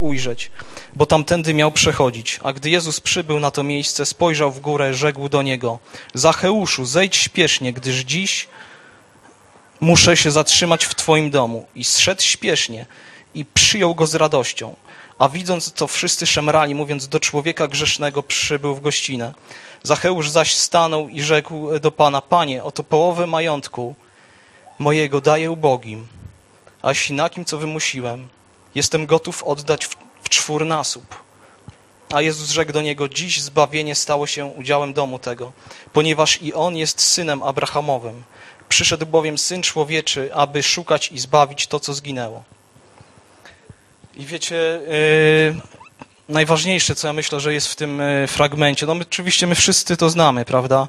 ujrzeć, bo tamtędy miał przechodzić. A gdy Jezus przybył na to miejsce, spojrzał w górę, rzekł do niego: Zacheuszu, zejdź śpiesznie, gdyż dziś muszę się zatrzymać w twoim domu. I zszedł śpiesznie i przyjął go z radością. A widząc to, wszyscy szemrali, mówiąc: do człowieka grzesznego przybył w gościnę. Zacheusz zaś stanął i rzekł do Pana: Panie, oto połowę majątku mojego daję ubogim, a jeśli na kim co wymusiłem, jestem gotów oddać w czwórnasób. A Jezus rzekł do niego: dziś zbawienie stało się udziałem domu tego, ponieważ i on jest synem Abrahamowym. Przyszedł bowiem Syn Człowieczy, aby szukać i zbawić to, co zginęło. I wiecie, najważniejsze, co ja myślę, że jest w tym fragmencie, no oczywiście my wszyscy to znamy, prawda?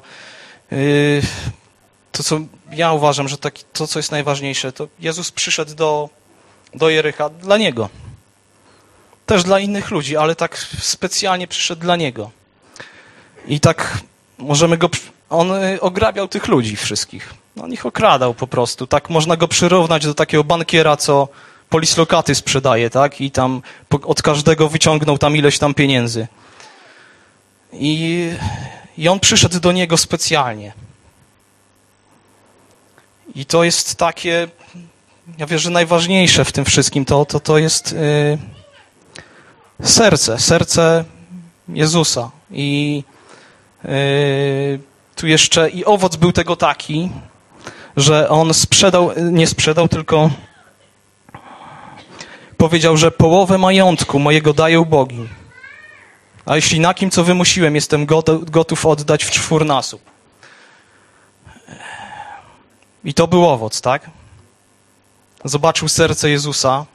To, co ja uważam, że to, co jest najważniejsze, to Jezus przyszedł do Jericha dla Niego. Też dla innych ludzi, ale tak specjalnie przyszedł dla Niego. I tak możemy on ograbiał tych ludzi wszystkich. On ich okradał po prostu. Tak można go przyrównać do takiego bankiera, co polislokaty sprzedaje, tak? I tam od każdego wyciągnął tam ileś tam pieniędzy. I on przyszedł do niego specjalnie. I to jest takie, ja wierzę, że najważniejsze w tym wszystkim to jest serce Jezusa. I tu jeszcze i owoc był tego taki, że on nie sprzedał, tylko powiedział, że połowę majątku mojego daję ubogim, a jeśli na kim co wymusiłem, jestem gotów oddać w czwórnasób. I to był owoc, tak? Zobaczył serce Jezusa,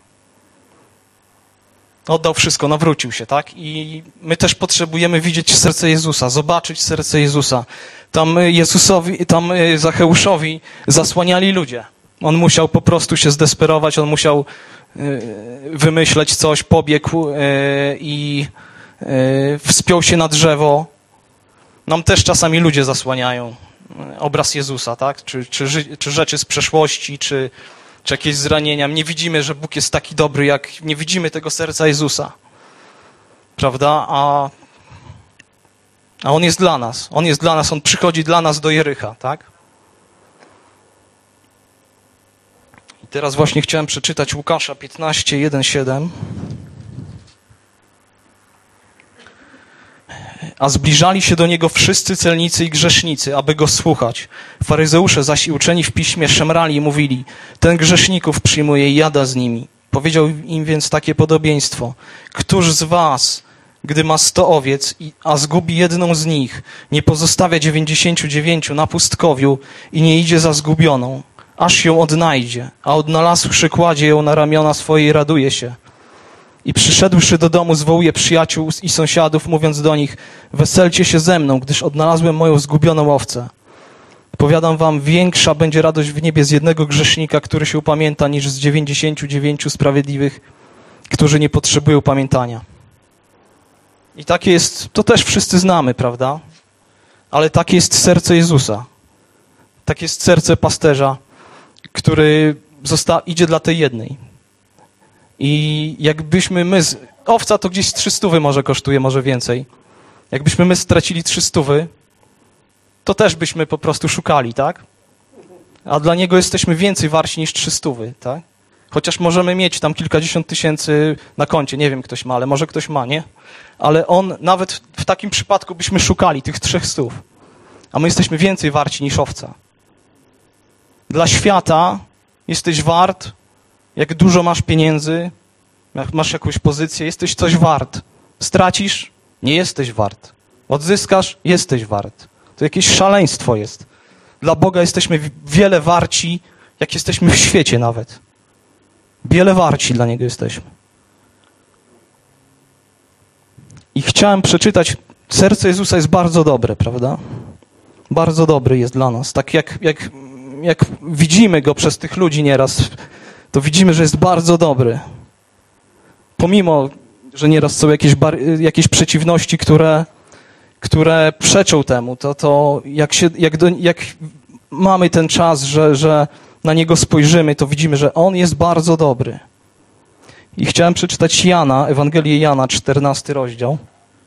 oddał wszystko, nawrócił się, tak? I my też potrzebujemy widzieć serce Jezusa, zobaczyć serce Jezusa. Tam Zacheuszowi zasłaniali ludzie. On musiał po prostu się zdesperować, on musiał wymyśleć coś, pobiegł i wspiął się na drzewo. Nam też czasami ludzie zasłaniają obraz Jezusa, tak? Czy rzeczy z przeszłości, czy jakieś zranienia. Nie widzimy, że Bóg jest taki dobry, jak nie widzimy tego serca Jezusa. Prawda? A On jest dla nas. On jest dla nas. On przychodzi dla nas do Jericha, tak? I teraz właśnie chciałem przeczytać Łukasza 15, 1-7. A zbliżali się do Niego wszyscy celnicy i grzesznicy, aby Go słuchać. Faryzeusze zaś i uczeni w piśmie szemrali i mówili: ten grzeszników przyjmuje i jada z nimi. Powiedział im więc takie podobieństwo: któż z was, gdy ma 100 owiec, a zgubi jedną z nich, nie pozostawia 99 na pustkowiu i nie idzie za zgubioną, aż ją odnajdzie, a odnalazłszy kładzie ją na ramiona swoje i raduje się. I przyszedłszy do domu, zwołuje przyjaciół i sąsiadów, mówiąc do nich: weselcie się ze mną, gdyż odnalazłem moją zgubioną owcę. Powiadam wam, większa będzie radość w niebie z jednego grzesznika, który się upamięta, niż z 99 sprawiedliwych, którzy nie potrzebują pamiętania. I takie jest, to też wszyscy znamy, prawda? Ale takie jest serce Jezusa. Takie jest serce pasterza, który idzie dla tej jednej. I jakbyśmy owca to gdzieś 300 może kosztuje, może więcej. Jakbyśmy my stracili 300, to też byśmy po prostu szukali, tak? A dla Niego jesteśmy więcej warci niż 300, tak? Chociaż możemy mieć tam kilkadziesiąt tysięcy na koncie, nie wiem, ktoś ma, ale może ktoś ma, nie? Ale On, nawet w takim przypadku byśmy szukali tych 300, a my jesteśmy więcej warci niż owca. Dla świata jesteś wart, jak dużo masz pieniędzy, jak masz jakąś pozycję, jesteś coś wart. Stracisz? Nie jesteś wart. Odzyskasz? Jesteś wart. To jakieś szaleństwo jest. Dla Boga jesteśmy wiele warci, jak jesteśmy w świecie nawet. Wiele warci dla Niego jesteśmy. I chciałem przeczytać, serce Jezusa jest bardzo dobre, prawda? Bardzo dobry jest dla nas. Tak jak widzimy Go przez tych ludzi nieraz, to widzimy, że jest bardzo dobry. Pomimo, że nieraz są jakieś przeciwności, które przeczą temu, to jak mamy ten czas, że na Niego spojrzymy, to widzimy, że On jest bardzo dobry. I chciałem przeczytać Jana, Ewangelię Jana, 14 rozdział.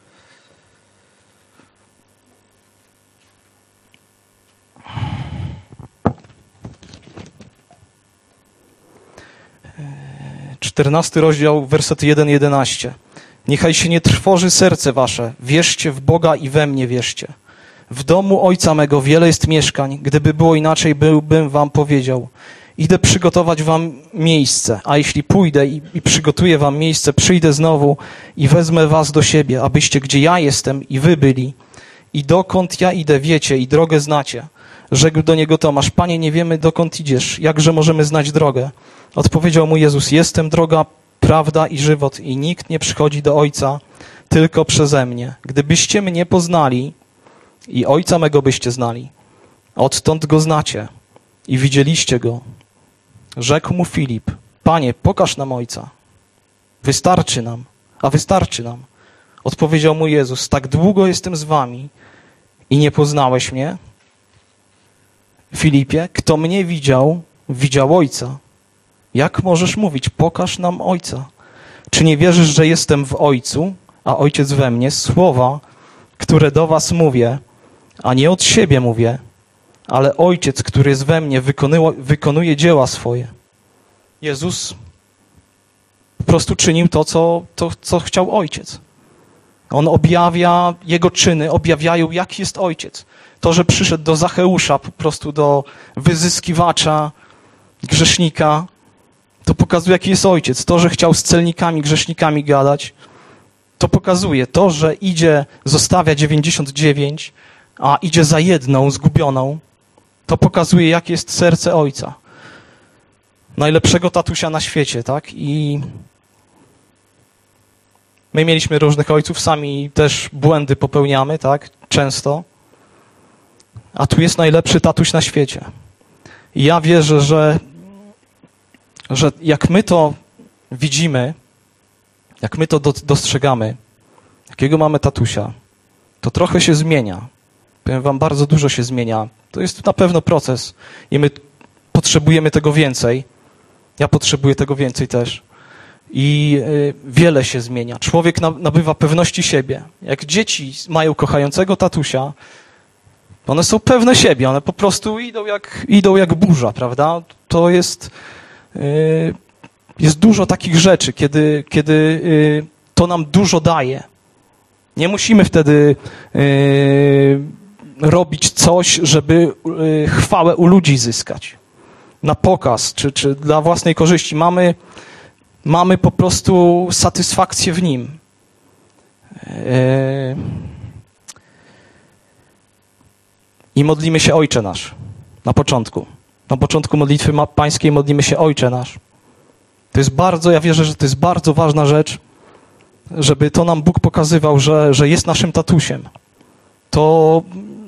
Czternasty rozdział, wersety 1-11. Niechaj się nie trwoży serce wasze, wierzcie w Boga i we mnie wierzcie. W domu Ojca mego wiele jest mieszkań, gdyby było inaczej, byłbym wam powiedział. Idę przygotować wam miejsce, a jeśli pójdę i przygotuję wam miejsce, przyjdę znowu i wezmę was do siebie, abyście gdzie ja jestem i wy byli. I dokąd ja idę, wiecie i drogę znacie. Rzekł do niego Tomasz, Panie, nie wiemy dokąd idziesz, jakże możemy znać drogę? Odpowiedział mu Jezus, jestem droga, prawda i żywot i nikt nie przychodzi do Ojca tylko przeze mnie. Gdybyście mnie poznali i Ojca mego byście znali, odtąd go znacie i widzieliście go. Rzekł mu Filip, Panie, pokaż nam Ojca. Wystarczy nam. Odpowiedział mu Jezus, tak długo jestem z wami i nie poznałeś mnie? Filipie, kto mnie widział, widział Ojca. Jak możesz mówić, pokaż nam Ojca? Czy nie wierzysz, że jestem w Ojcu, a Ojciec we mnie? Słowa, które do was mówię, a nie od siebie mówię, ale Ojciec, który jest we mnie, wykonuje dzieła swoje. Jezus po prostu czynił to, co chciał Ojciec. On objawia, Jego czyny objawiają, jaki jest Ojciec. To, że przyszedł do Zacheusza, po prostu do wyzyskiwacza, grzesznika, to pokazuje, jaki jest Ojciec. To, że chciał z celnikami, grzesznikami gadać, to pokazuje. To, że zostawia 99, a idzie za jedną, zgubioną, to pokazuje, jakie jest serce Ojca. Najlepszego tatusia na świecie, tak? I my mieliśmy różnych ojców, sami też błędy popełniamy, tak? Często. A tu jest najlepszy tatuś na świecie. I ja wierzę, że jak my to widzimy, jak my to dostrzegamy, jakiego mamy tatusia, to trochę się zmienia. Powiem wam, bardzo dużo się zmienia. To jest na pewno proces i my potrzebujemy tego więcej. Ja potrzebuję tego więcej też. I wiele się zmienia. Człowiek nabywa pewności siebie. Jak dzieci mają kochającego tatusia, one są pewne siebie, one po prostu idą jak burza, prawda? To jest dużo takich rzeczy, kiedy to nam dużo daje. Nie musimy wtedy robić coś, żeby chwałę u ludzi zyskać. Na pokaz, czy dla własnej korzyści. Mamy po prostu satysfakcję w Nim. I modlimy się Ojcze Nasz. Na początku modlitwy pańskiej modlimy się Ojcze Nasz. To jest ja wierzę, że to jest bardzo ważna rzecz, żeby to nam Bóg pokazywał, że jest naszym tatusiem. To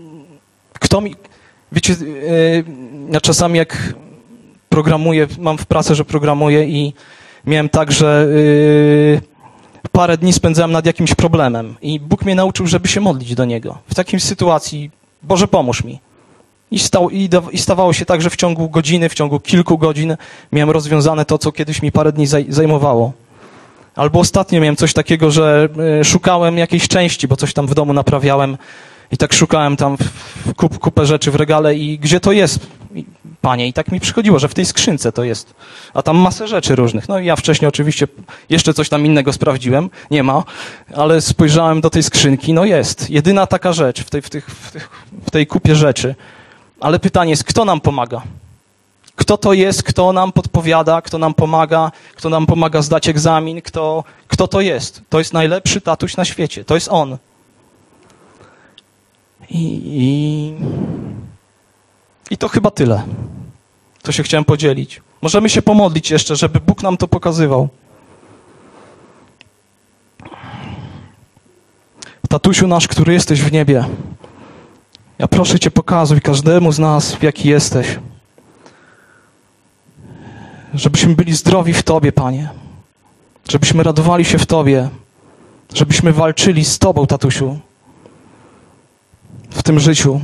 wiecie, ja czasami jak programuję, mam w pracy, że programuję i miałem tak, że parę dni spędzałem nad jakimś problemem i Bóg mnie nauczył, żeby się modlić do Niego. W takiej sytuacji, Boże, pomóż mi. I stawało się tak, że w ciągu godziny, w ciągu kilku godzin miałem rozwiązane to, co kiedyś mi parę dni zajmowało. Albo ostatnio miałem coś takiego, że szukałem jakiejś części, bo coś tam w domu naprawiałem i tak szukałem tam kupę rzeczy w regale i gdzie to jest, Panie? I tak mi przychodziło, że w tej skrzynce to jest. A tam masę rzeczy różnych. No i ja wcześniej oczywiście jeszcze coś tam innego sprawdziłem. Nie ma, ale spojrzałem do tej skrzynki. No jest. Jedyna taka rzecz w tej kupie rzeczy. Ale pytanie jest, kto nam pomaga? Kto to jest, kto nam podpowiada, kto nam pomaga zdać egzamin, kto to jest? To jest najlepszy tatuś na świecie. To jest On. I to chyba tyle. To się chciałem podzielić. Możemy się pomodlić jeszcze, żeby Bóg nam to pokazywał. Tatusiu nasz, który jesteś w niebie, ja proszę Cię, pokazuj każdemu z nas, w jaki jesteś. Żebyśmy byli zdrowi w Tobie, Panie. Żebyśmy radowali się w Tobie. Żebyśmy walczyli z Tobą, tatusiu. W tym życiu.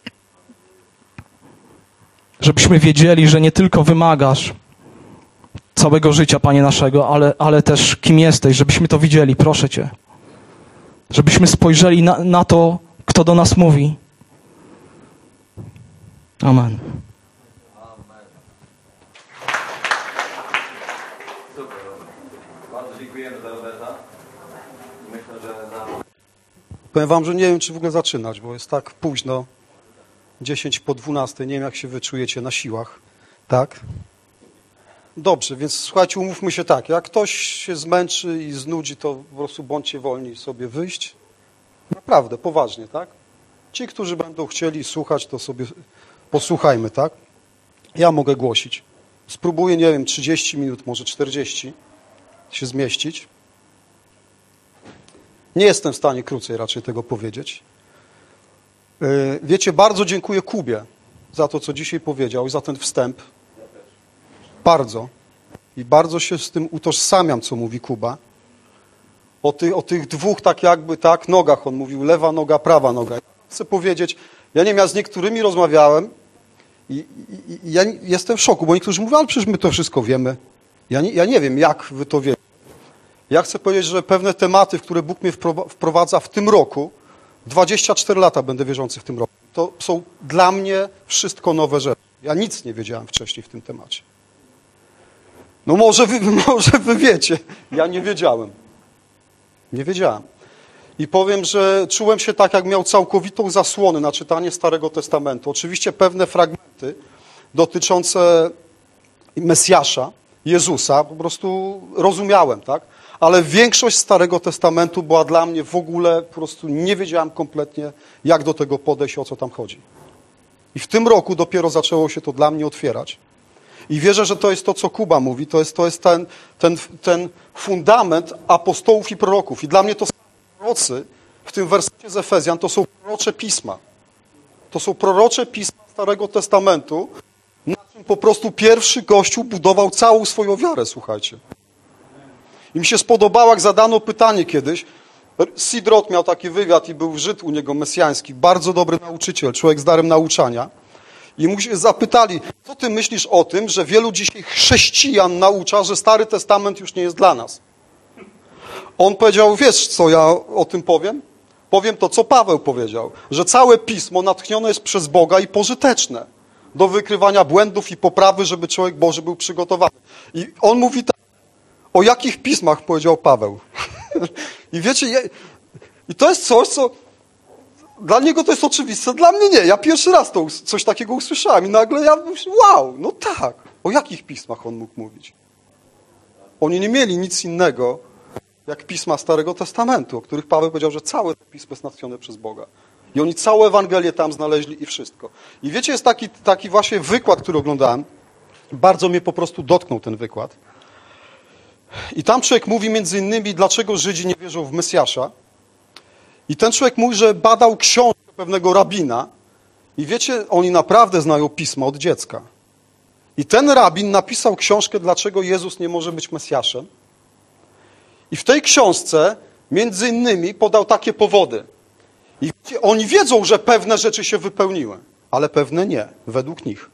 Żebyśmy wiedzieli, że nie tylko wymagasz całego życia, Panie naszego, ale też kim jesteś, żebyśmy to widzieli, proszę Cię. Żebyśmy spojrzeli na to, kto do nas mówi. Amen. Super. Bardzo dziękujemy za Roberta. Myślę, że Powiem wam, że nie wiem, czy w ogóle zaczynać, bo jest tak późno, 10 po 12, nie wiem, jak się wyczujecie na siłach, tak? Dobrze, więc słuchajcie, umówmy się tak, jak ktoś się zmęczy i znudzi, to po prostu bądźcie wolni sobie wyjść. Naprawdę, poważnie, tak? Ci, którzy będą chcieli słuchać, to sobie posłuchajmy, tak? Ja mogę głosić. Spróbuję, nie wiem, 30 minut, może 40 się zmieścić. Nie jestem w stanie krócej raczej tego powiedzieć. Wiecie, bardzo dziękuję Kubie za to, co dzisiaj powiedział i za ten wstęp. Bardzo. I bardzo się z tym utożsamiam, co mówi Kuba. O tych dwóch tak jakby, tak, nogach. On mówił lewa noga, prawa noga. Chcę powiedzieć, ja nie wiem, ja z niektórymi rozmawiałem i ja jestem w szoku, bo niektórzy mówią, ale przecież my to wszystko wiemy. Ja nie wiem, jak wy to wiecie. Ja chcę powiedzieć, że pewne tematy, w które Bóg mnie wprowadza w tym roku, 24 lata będę wierzący w tym roku, to są dla mnie wszystko nowe rzeczy. Ja nic nie wiedziałem wcześniej w tym temacie. No może wy wiecie, ja nie wiedziałem. Nie wiedziałem. I powiem, że czułem się tak, jak miał całkowitą zasłonę na czytanie Starego Testamentu. Oczywiście pewne fragmenty dotyczące Mesjasza, Jezusa, po prostu rozumiałem, tak? Ale większość Starego Testamentu była dla mnie w ogóle, po prostu nie wiedziałem kompletnie, jak do tego podejść, o co tam chodzi. I w tym roku dopiero zaczęło się to dla mnie otwierać. I wierzę, że to jest to, co Kuba mówi, to jest ten fundament apostołów i proroków. I dla mnie to są prorocy, w tym wersecie z Efezjan, to są prorocze pisma. To są prorocze pisma Starego Testamentu, na czym po prostu pierwszy Kościół budował całą swoją wiarę, słuchajcie. I mi się spodobało, jak zadano pytanie kiedyś. Sid Roth miał taki wywiad i był Żyd u niego mesjański, bardzo dobry nauczyciel, człowiek z darem nauczania. I mu się zapytali, co ty myślisz o tym, że wielu dzisiaj chrześcijan naucza, że Stary Testament już nie jest dla nas? On powiedział, wiesz co ja o tym powiem? Powiem to, co Paweł powiedział, że całe Pismo natchnione jest przez Boga i pożyteczne do wykrywania błędów i poprawy, żeby człowiek Boży był przygotowany. I on mówi tak, o jakich pismach powiedział Paweł? I wiecie, i to jest coś, co dla niego to jest oczywiste, dla mnie nie. Ja pierwszy raz coś takiego usłyszałem i nagle ja myślę, wow, no tak. O jakich pismach on mógł mówić? Oni nie mieli nic innego, jak pisma Starego Testamentu, o których Paweł powiedział, że całe to pismo jest natchnione przez Boga. I oni całą Ewangelię tam znaleźli i wszystko. I wiecie, jest taki właśnie wykład, który oglądałem. Bardzo mnie po prostu dotknął ten wykład. I tam człowiek mówi między innymi, dlaczego Żydzi nie wierzą w Mesjasza. I ten człowiek mówi, że badał książkę pewnego rabina i wiecie, oni naprawdę znają pismo od dziecka. I ten rabin napisał książkę, dlaczego Jezus nie może być Mesjaszem. I w tej książce między innymi podał takie powody. I wiecie, oni wiedzą, że pewne rzeczy się wypełniły, ale pewne nie, według nich.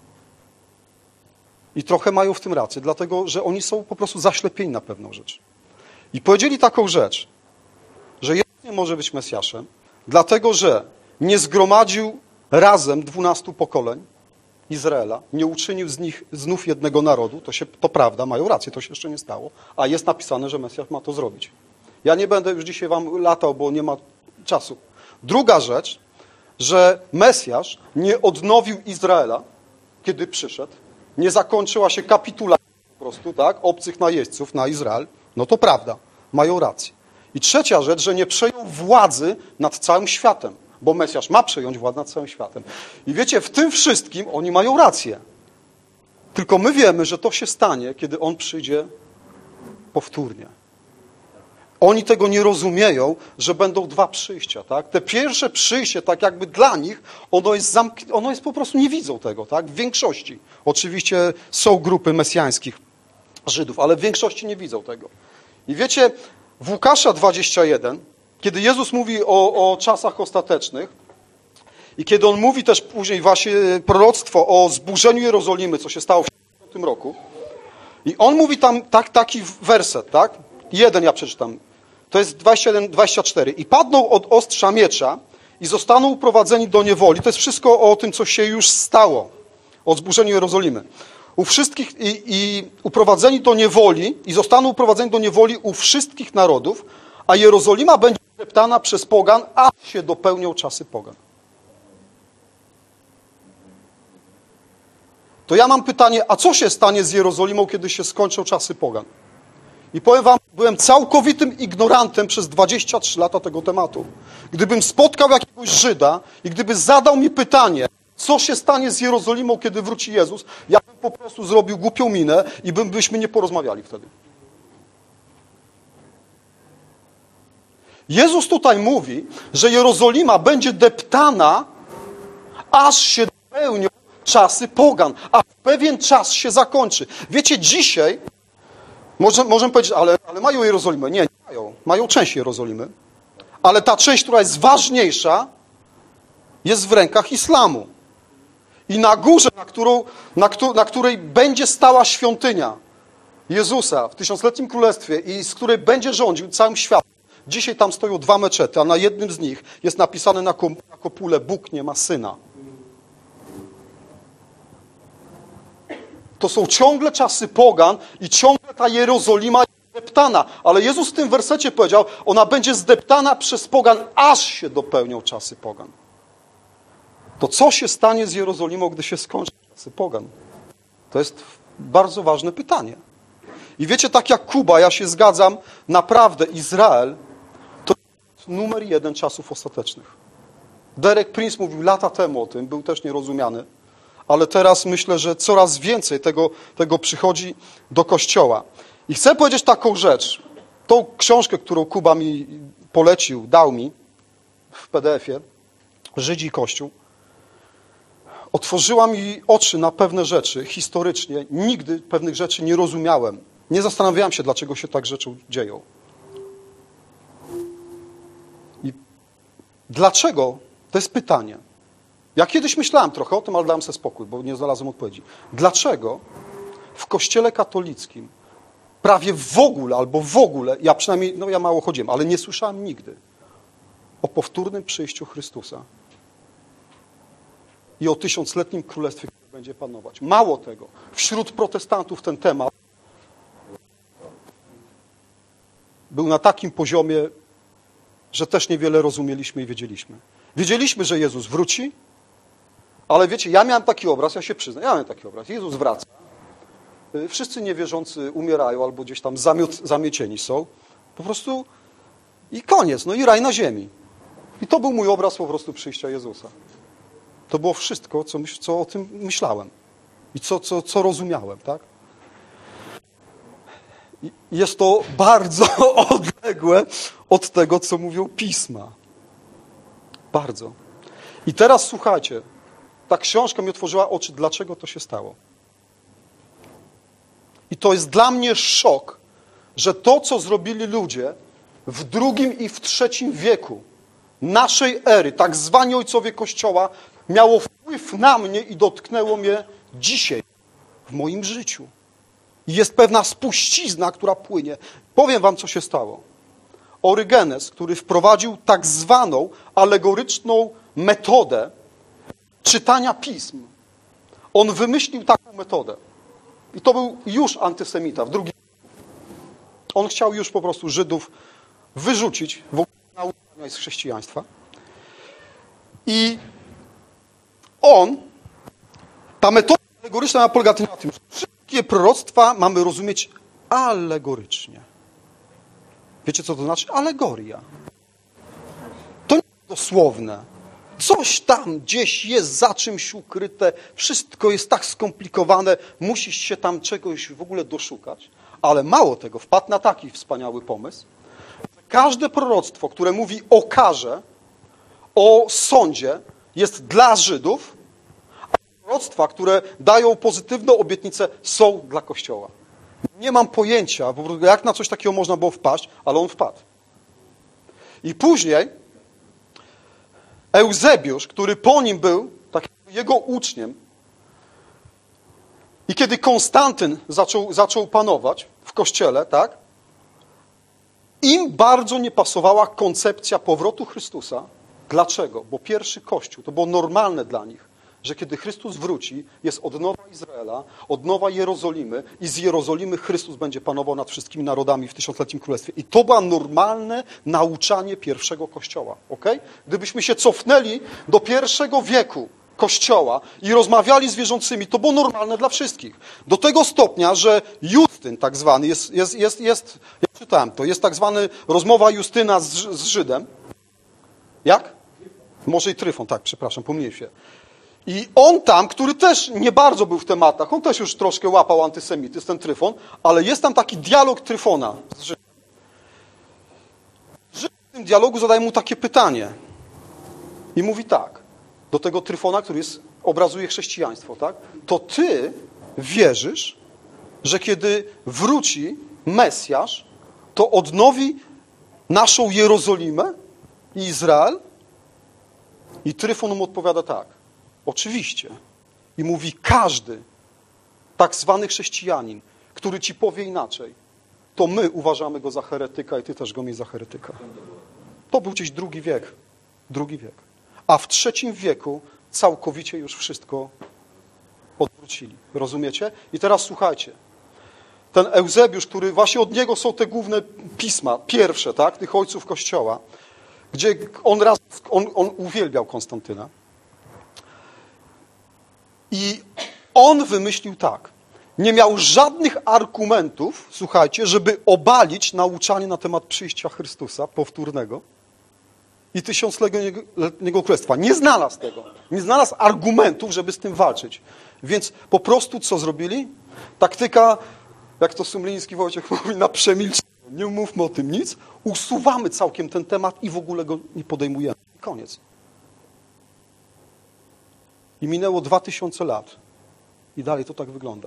I trochę mają w tym rację, dlatego, że oni są po prostu zaślepieni na pewną rzecz. I powiedzieli taką rzecz, że Jezus nie może być Mesjaszem, dlatego, że nie zgromadził razem 12 pokoleń Izraela, nie uczynił z nich znów jednego narodu, to prawda, mają rację, to się jeszcze nie stało, a jest napisane, że Mesjasz ma to zrobić. Ja nie będę już dzisiaj wam latał, bo nie ma czasu. Druga rzecz, że Mesjasz nie odnowił Izraela, kiedy przyszedł, nie zakończyła się kapitulacja po prostu, tak, obcych najeźdźców na Izrael, no to prawda, mają rację. I trzecia rzecz, że nie przejął władzy nad całym światem, bo Mesjasz ma przejąć władzę nad całym światem. I wiecie, w tym wszystkim oni mają rację. Tylko my wiemy, że to się stanie, kiedy On przyjdzie powtórnie. Oni tego nie rozumieją, że będą dwa przyjścia, tak? Te pierwsze przyjście, tak jakby dla nich, ono jest po prostu, nie widzą tego, tak? W większości. Oczywiście są grupy mesjańskich Żydów, ale w większości nie widzą tego. I wiecie, w Łukasza 21, kiedy Jezus mówi o czasach ostatecznych i kiedy On mówi też później właśnie proroctwo o zburzeniu Jerozolimy, co się stało w tym roku, I on mówi tam taki werset, tak? Jeden ja przeczytam. To jest 21, 24. I padną od ostrza miecza i zostaną uprowadzeni do niewoli. To jest wszystko o tym, co się już stało. O zburzeniu Jerozolimy. U wszystkich i uprowadzeni do niewoli i zostaną uprowadzeni do niewoli u wszystkich narodów, a Jerozolima będzie zdeptana przez pogan, aż się dopełnią czasy pogan. To ja mam pytanie, a co się stanie z Jerozolimą, kiedy się skończą czasy pogan? I powiem wam, byłem całkowitym ignorantem przez 23 lata tego tematu. Gdybym spotkał jakiegoś Żyda i gdyby zadał mi pytanie, co się stanie z Jerozolimą, kiedy wróci Jezus, ja bym po prostu zrobił głupią minę i byśmy nie porozmawiali wtedy. Jezus tutaj mówi, że Jerozolima będzie deptana, aż się dopełnią czasy pogan, a w pewien czas się zakończy. Wiecie, dzisiaj możemy powiedzieć, ale mają Jerozolimę. Nie mają. Mają część Jerozolimy. Ale ta część, która jest ważniejsza, jest w rękach islamu. I na górze, na której będzie stała świątynia Jezusa w tysiącletnim królestwie i z której będzie rządził całym światem. Dzisiaj tam stoją 2 meczety, a na jednym z nich jest napisane na kopule: Bóg nie ma syna. To są ciągle czasy pogan i ciągle ta Jerozolima jest zdeptana. Ale Jezus w tym wersecie powiedział, ona będzie zdeptana przez pogan, aż się dopełnią czasy pogan. To co się stanie z Jerozolimą, gdy się skończą czasy pogan? To jest bardzo ważne pytanie. I wiecie, tak jak Kuba, ja się zgadzam, naprawdę Izrael to jest numer 1 czasów ostatecznych. Derek Prince mówił lata temu o tym, był też nierozumiany, ale teraz myślę, że coraz więcej tego przychodzi do Kościoła. I chcę powiedzieć taką rzecz. Tą książkę, którą Kuba mi polecił, dał mi w PDF-ie, Żydzi i Kościół, otworzyła mi oczy na pewne rzeczy historycznie. Nigdy pewnych rzeczy nie rozumiałem. Nie zastanawiałem się, dlaczego się tak rzeczy dzieją. I dlaczego? To jest pytanie. Ja kiedyś myślałem trochę o tym, ale dałem sobie spokój, bo nie znalazłem odpowiedzi. Dlaczego w Kościele katolickim prawie w ogóle, albo w ogóle, ja przynajmniej, ja mało chodziłem, ale nie słyszałem nigdy o powtórnym przyjściu Chrystusa i o tysiącletnim królestwie, które będzie panować. Mało tego, wśród protestantów ten temat był na takim poziomie, że też niewiele rozumieliśmy i wiedzieliśmy. Wiedzieliśmy, że Jezus wróci, ale wiecie, ja miałem taki obraz, ja się przyznam, ja miałem taki obraz. Jezus wraca, wszyscy niewierzący umierają albo gdzieś tam zamiecieni są, po prostu i koniec, no i raj na ziemi. I to był mój obraz po prostu przyjścia Jezusa. To było wszystko, co o tym myślałem i co rozumiałem, tak? I jest to bardzo odległe od tego, co mówią Pisma. Bardzo. I teraz słuchajcie, ta książka mi otworzyła oczy, dlaczego to się stało. I to jest dla mnie szok, że to, co zrobili ludzie w II i w III wieku naszej ery, tak zwani ojcowie Kościoła, miało wpływ na mnie i dotknęło mnie dzisiaj, w moim życiu. I jest pewna spuścizna, która płynie. Powiem wam, co się stało. Orygenes, który wprowadził tak zwaną alegoryczną metodę czytania pism. On wymyślił taką metodę. I to był już antysemita w drugim. On chciał już po prostu Żydów wyrzucić w ogóle nauczania z chrześcijaństwa. I ta metoda alegoryczna polega na tym, że wszystkie proroctwa mamy rozumieć alegorycznie. Wiecie, co to znaczy? Alegoria. To nie jest dosłowne. Coś tam gdzieś jest za czymś ukryte, wszystko jest tak skomplikowane, musisz się tam czegoś w ogóle doszukać. Ale mało tego, wpadł na taki wspaniały pomysł. Każde proroctwo, które mówi o karze, o sądzie, jest dla Żydów, a proroctwa, które dają pozytywną obietnicę, są dla Kościoła. Nie mam pojęcia, jak na coś takiego można było wpaść, ale on wpadł. I później Eusebiusz, który po nim był, tak jego uczniem, I kiedy Konstantyn zaczął panować w Kościele, tak? Im bardzo nie pasowała koncepcja powrotu Chrystusa. Dlaczego? Bo pierwszy Kościół, to było normalne dla nich, że kiedy Chrystus wróci, jest odnowa Izraela, odnowa Jerozolimy i z Jerozolimy Chrystus będzie panował nad wszystkimi narodami w tysiącletnim królestwie. I to było normalne nauczanie pierwszego Kościoła. Okay? Gdybyśmy się cofnęli do pierwszego wieku Kościoła i rozmawiali z wierzącymi, to było normalne dla wszystkich. Do tego stopnia, że Justyn tak zwany, ja czytałem to, jest tak zwany rozmowa Justyna z Żydem. Jak? Może i Tryfon, tak, przepraszam, pomyliłem się. I on tam, który też nie bardzo był w tematach, on też już troszkę łapał antysemityzm, ten Tryfon, ale jest tam taki dialog Tryfona z Żydem. Żyd w tym dialogu zadaje mu takie pytanie i mówi tak, do tego Tryfona, który obrazuje chrześcijaństwo, tak? To ty wierzysz, że kiedy wróci Mesjasz, to odnowi naszą Jerozolimę i Izrael? I Tryfon mu odpowiada tak. Oczywiście. I mówi, każdy tak zwany chrześcijanin, który ci powie inaczej, to my uważamy go za heretyka i ty też go miej za heretyka. To był gdzieś II wiek. A w III wieku całkowicie już wszystko odwrócili. Rozumiecie? I teraz słuchajcie. Ten Eusebiusz, który właśnie od niego są te główne pisma, pierwsze, tak, tych ojców Kościoła, gdzie on uwielbiał Konstantyna. I on wymyślił tak. Nie miał żadnych argumentów, słuchajcie, żeby obalić nauczanie na temat przyjścia Chrystusa powtórnego i tysiącletniego królestwa. Nie znalazł tego. Nie znalazł argumentów, żeby z tym walczyć. Więc po prostu co zrobili? Taktyka, jak to Sumliński Wojciech mówi, na przemilczenie. Nie mówmy o tym nic. Usuwamy całkiem ten temat i w ogóle go nie podejmujemy. Koniec. I minęło 2000 lat. I dalej to tak wygląda.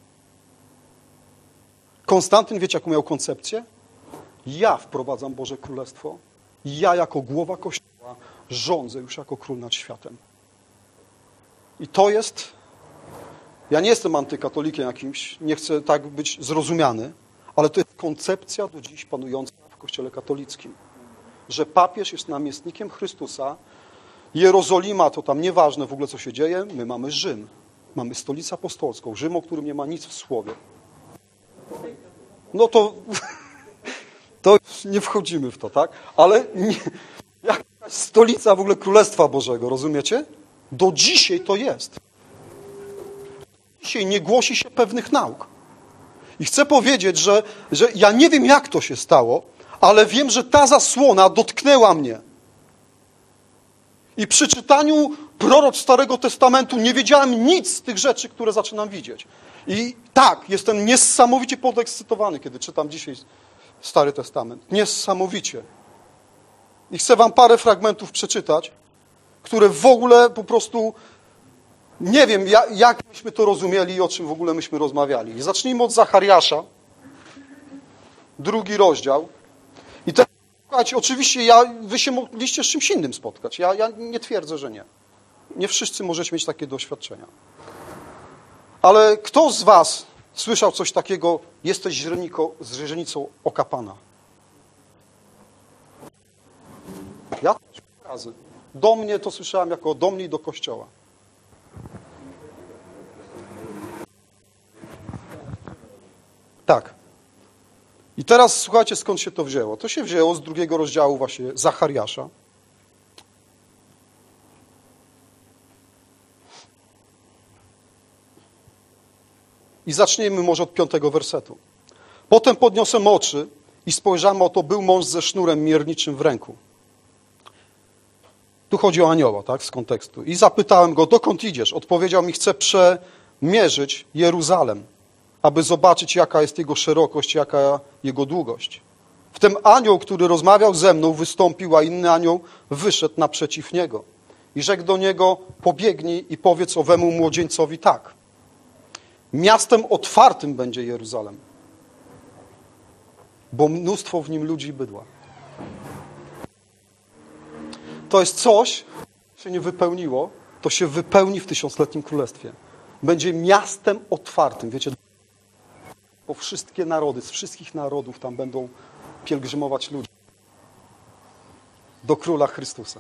Konstantyn, wiecie, jaką miał koncepcję? Ja wprowadzam Boże Królestwo. Ja jako głowa Kościoła rządzę już jako król nad światem. I to jest... Ja nie jestem antykatolikiem jakimś, nie chcę tak być zrozumiany, ale to jest koncepcja do dziś panująca w Kościele katolickim. Że papież jest namiestnikiem Chrystusa, Jerozolima to tam nieważne w ogóle co się dzieje, my mamy Rzym. Mamy stolicę apostolską, Rzym, o którym nie ma nic w słowie. No to nie wchodzimy w to, tak? Ale jakaś stolica w ogóle Królestwa Bożego, rozumiecie? Do dzisiaj to jest. Dzisiaj nie głosi się pewnych nauk. I chcę powiedzieć, że ja nie wiem, jak to się stało, ale wiem, że ta zasłona dotknęła mnie. I przy czytaniu proroc Starego Testamentu nie wiedziałem nic z tych rzeczy, które zaczynam widzieć. I tak, jestem niesamowicie podekscytowany, kiedy czytam dzisiaj Stary Testament. Niesamowicie. I chcę wam parę fragmentów przeczytać, które w ogóle po prostu nie wiem, jak myśmy to rozumieli i o czym w ogóle myśmy rozmawiali. I zacznijmy od Zachariasza, 2 rozdział. I teraz, słuchajcie, oczywiście wy się mogliście z czymś innym spotkać. Ja nie twierdzę, że nie. Nie wszyscy możecie mieć takie doświadczenia. Ale kto z was słyszał coś takiego, jesteś źrenicą oka Pana? Ja też razy. Do mnie to słyszałem jako do mnie i do Kościoła. Tak. I teraz słuchajcie, skąd się to wzięło. To się wzięło z 2 rozdziału właśnie Zachariasza. I zaczniemy może od 5 wersetu. Potem podniosłem oczy i spojrzałem, oto był mąż ze sznurem mierniczym w ręku. Tu chodzi o anioła, tak, z kontekstu. I zapytałem go, dokąd idziesz? Odpowiedział mi, chcę przemierzyć Jeruzalem, aby zobaczyć, jaka jest jego szerokość, jaka jego długość. Wtem anioł, który rozmawiał ze mną, wystąpił, a inny anioł wyszedł naprzeciw niego. I rzekł do niego, pobiegnij i powiedz owemu młodzieńcowi tak. Miastem otwartym będzie Jeruzalem, bo mnóstwo w nim ludzi i bydła. To jest coś, co się nie wypełniło, to się wypełni w tysiącletnim królestwie. będzie miastem otwartym. Wiecie, bo wszystkie narody, z wszystkich narodów tam będą pielgrzymować ludzie do Króla Chrystusa.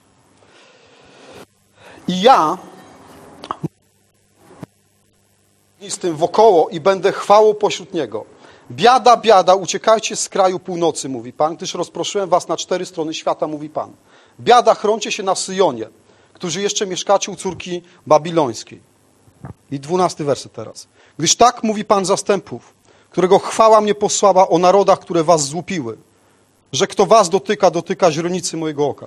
I ja z tym wokoło i będę chwałą pośród Niego. Biada, biada, uciekajcie z kraju północy, mówi Pan, gdyż rozproszyłem was na 4 strony świata, mówi Pan. Biada, chroncie się na Syjonie, którzy jeszcze mieszkacie u córki babilońskiej. I 12 werset teraz. Gdyż tak mówi Pan zastępów, którego chwała mnie posłała o narodach, które was złupiły, że kto was dotyka, dotyka źrenicy mojego oka.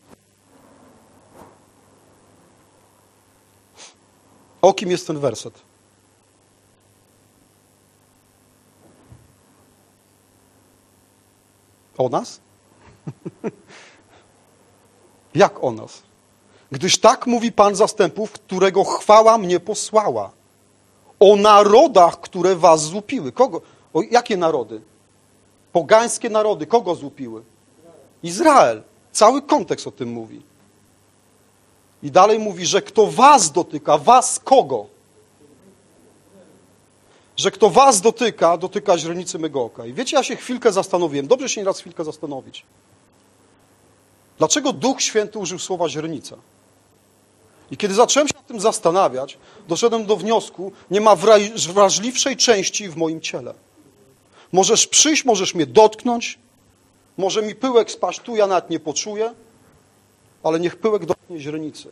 O kim jest ten werset? O nas? Jak o nas? Gdyż tak mówi Pan zastępów, którego chwała mnie posłała. O narodach, które was złupiły. Kogo? O jakie narody? Pogańskie narody. Kogo złupiły? Izrael. Cały kontekst o tym mówi. I dalej mówi, że kto was dotyka, was kogo? Że kto was dotyka, dotyka źrenicy mego oka. I wiecie, ja się chwilkę zastanowiłem. Dobrze się nieraz chwilkę zastanowić. Dlaczego Duch Święty użył słowa źrenica? I kiedy zacząłem się nad tym zastanawiać, doszedłem do wniosku, nie ma wrażliwszej części w moim ciele. Możesz przyjść, możesz mnie dotknąć, może mi pyłek spaść tu, ja nawet nie poczuję, ale niech pyłek dotknie źrenicy.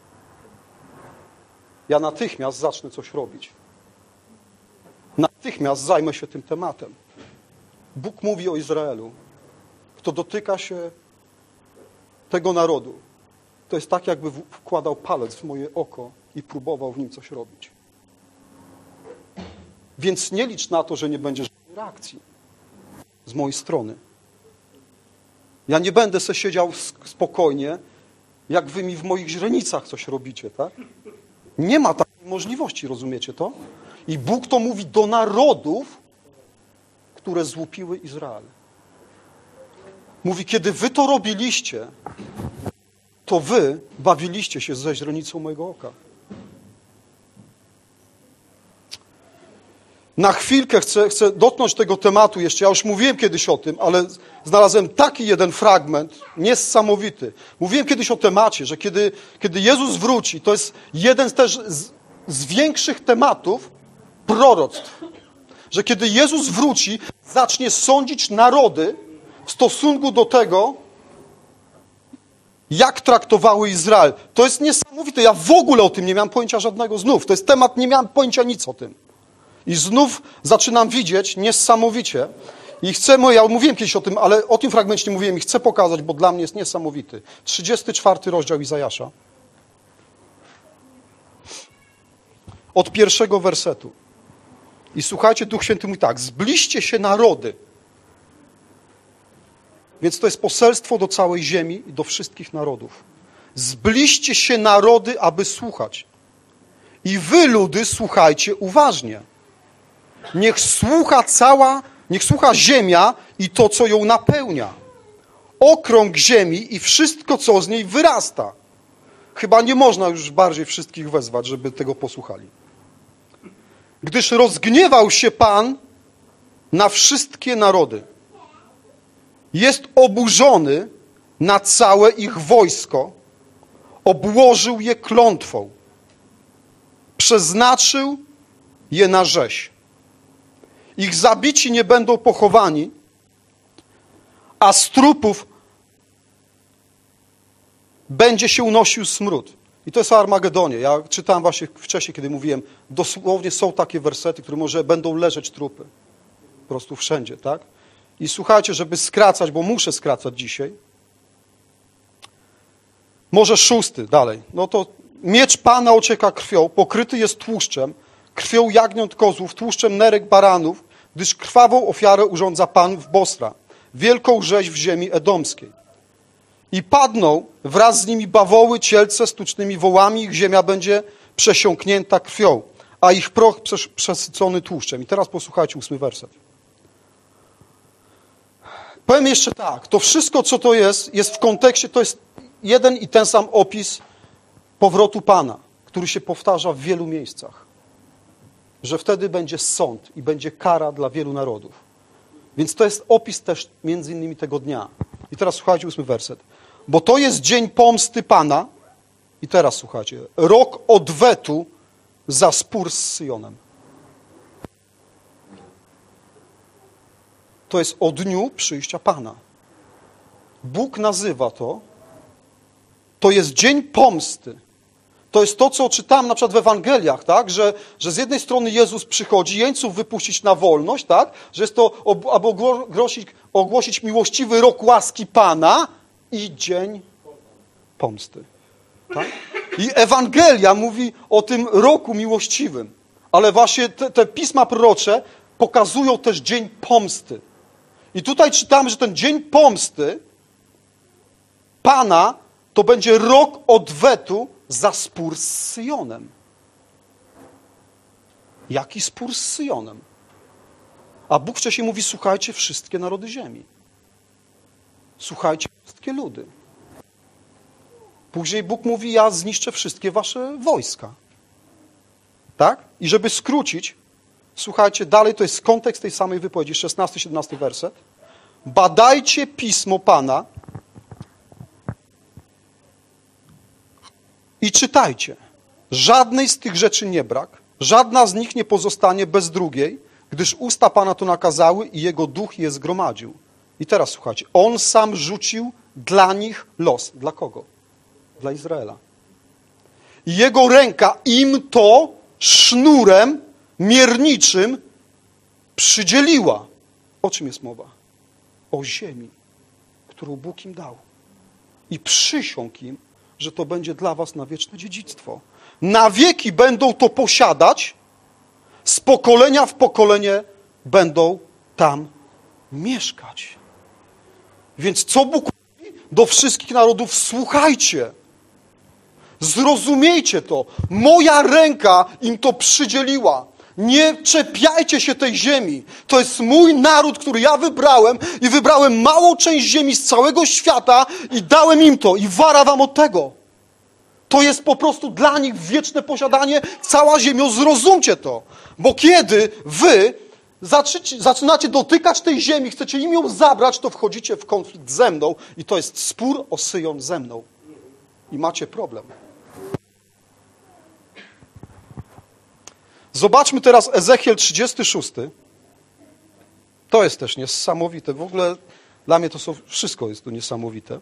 Ja natychmiast zacznę coś robić. Natychmiast zajmę się tym tematem. Bóg mówi o Izraelu. Kto dotyka się tego narodu, to jest tak, jakby wkładał palec w moje oko i próbował w nim coś robić. Więc nie licz na to, że nie będzie żadnej reakcji z mojej strony. Ja nie będę se siedział spokojnie, jak wy mi w moich źrenicach coś robicie, tak? Nie ma takiej możliwości, rozumiecie to? I Bóg to mówi do narodów, które złupiły Izrael. Mówi, kiedy wy to robiliście, to wy bawiliście się ze źrenicą mojego oka. Na chwilkę chcę dotknąć tego tematu jeszcze. Ja już mówiłem kiedyś o tym, ale znalazłem taki jeden fragment niesamowity. Mówiłem kiedyś o temacie, że kiedy Jezus wróci, to jest jeden też z większych tematów proroctw. Że kiedy Jezus wróci, zacznie sądzić narody w stosunku do tego, jak traktowały Izrael. To jest niesamowite. Ja w ogóle o tym nie miałem pojęcia żadnego znów. To jest temat, nie miałem pojęcia nic o tym. I znów zaczynam widzieć niesamowicie. I ja mówiłem kiedyś o tym, ale o tym fragmencie nie mówiłem i chcę pokazać, bo dla mnie jest niesamowity. 34 rozdział Izajasza. Od 1 wersetu. I słuchajcie, Duch Święty mówi tak. Zbliżcie się narody. Więc to jest poselstwo do całej ziemi i do wszystkich narodów. Zbliżcie się narody, aby słuchać. I wy, ludy, słuchajcie uważnie. Niech słucha ziemia i to, co ją napełnia. Okrąg ziemi i wszystko, co z niej wyrasta. Chyba nie można już bardziej wszystkich wezwać, żeby tego posłuchali. Gdyż rozgniewał się Pan na wszystkie narody. Jest oburzony na całe ich wojsko. Obłożył je klątwą. Przeznaczył je na rzeź. Ich zabici nie będą pochowani, a z trupów będzie się unosił smród. I to jest o Armagedonie. Ja czytałem właśnie wcześniej, kiedy mówiłem, dosłownie są takie wersety, które może będą leżeć trupy. Po prostu wszędzie, tak? I słuchajcie, żeby skracać, bo muszę skracać dzisiaj. Może 6 dalej. No to miecz Pana ocieka krwią, pokryty jest tłuszczem, krwią jagniąt kozłów, tłuszczem nerek baranów, gdyż krwawą ofiarę urządza Pan w Bosra, wielką rzeź w ziemi edomskiej. I padną wraz z nimi bawoły, cielce z tucznymi wołami, ich ziemia będzie przesiąknięta krwią, a ich proch przesycony tłuszczem. I teraz posłuchajcie 8 werset. Powiem jeszcze tak, to wszystko, co to jest w kontekście, to jest jeden i ten sam opis powrotu Pana, który się powtarza w wielu miejscach. Że wtedy będzie sąd i będzie kara dla wielu narodów. Więc to jest opis też między innymi tego dnia. I teraz słuchajcie 8 werset. Bo to jest dzień pomsty Pana. I teraz słuchajcie. Rok odwetu za spór z Syjonem. To jest o dniu przyjścia Pana. Bóg nazywa to jest dzień pomsty. To jest to, co czytam na przykład w Ewangeliach, tak? Że z jednej strony Jezus przychodzi jeńców wypuścić na wolność, tak? Że jest to, aby ogłosić miłościwy rok łaski Pana i dzień pomsty. Tak? I Ewangelia mówi o tym roku miłościwym. Ale właśnie te pisma prorocze pokazują też dzień pomsty. I tutaj czytamy, że ten dzień pomsty Pana to będzie rok odwetu za spór z Syjonem. Jaki spór z Syjonem? A Bóg wcześniej mówi, słuchajcie wszystkie narody ziemi. Słuchajcie wszystkie ludy. Później Bóg mówi, ja zniszczę wszystkie wasze wojska. Tak? I żeby skrócić, słuchajcie, dalej to jest kontekst tej samej wypowiedzi, 16-17 werset. Badajcie pismo Pana i czytajcie. Żadnej z tych rzeczy nie brak, żadna z nich nie pozostanie bez drugiej, gdyż usta Pana to nakazały i Jego duch je zgromadził. I teraz słuchajcie, On sam rzucił dla nich los. Dla kogo? Dla Izraela. I Jego ręka im to sznurem mierniczym przydzieliła. O czym jest mowa? O ziemi, którą Bóg im dał. I przysiągł im, że to będzie dla was na wieczne dziedzictwo. Na wieki będą to posiadać, z pokolenia w pokolenie będą tam mieszkać. Więc co Bóg mówi do wszystkich narodów? Słuchajcie, zrozumiejcie to. Moja ręka im to przydzieliła. Nie czepiajcie się tej ziemi. To jest mój naród, który ja wybrałem i wybrałem małą część ziemi z całego świata i dałem im to i wara wam od tego. To jest po prostu dla nich wieczne posiadanie, cała ziemia. Zrozumcie to. Bo kiedy wy zaczynacie dotykać tej ziemi, chcecie im ją zabrać, to wchodzicie w konflikt ze mną i to jest spór o Syjon ze mną. I macie problem. Zobaczmy teraz Ezechiel 36. To jest też niesamowite. W ogóle dla mnie wszystko jest tu niesamowite.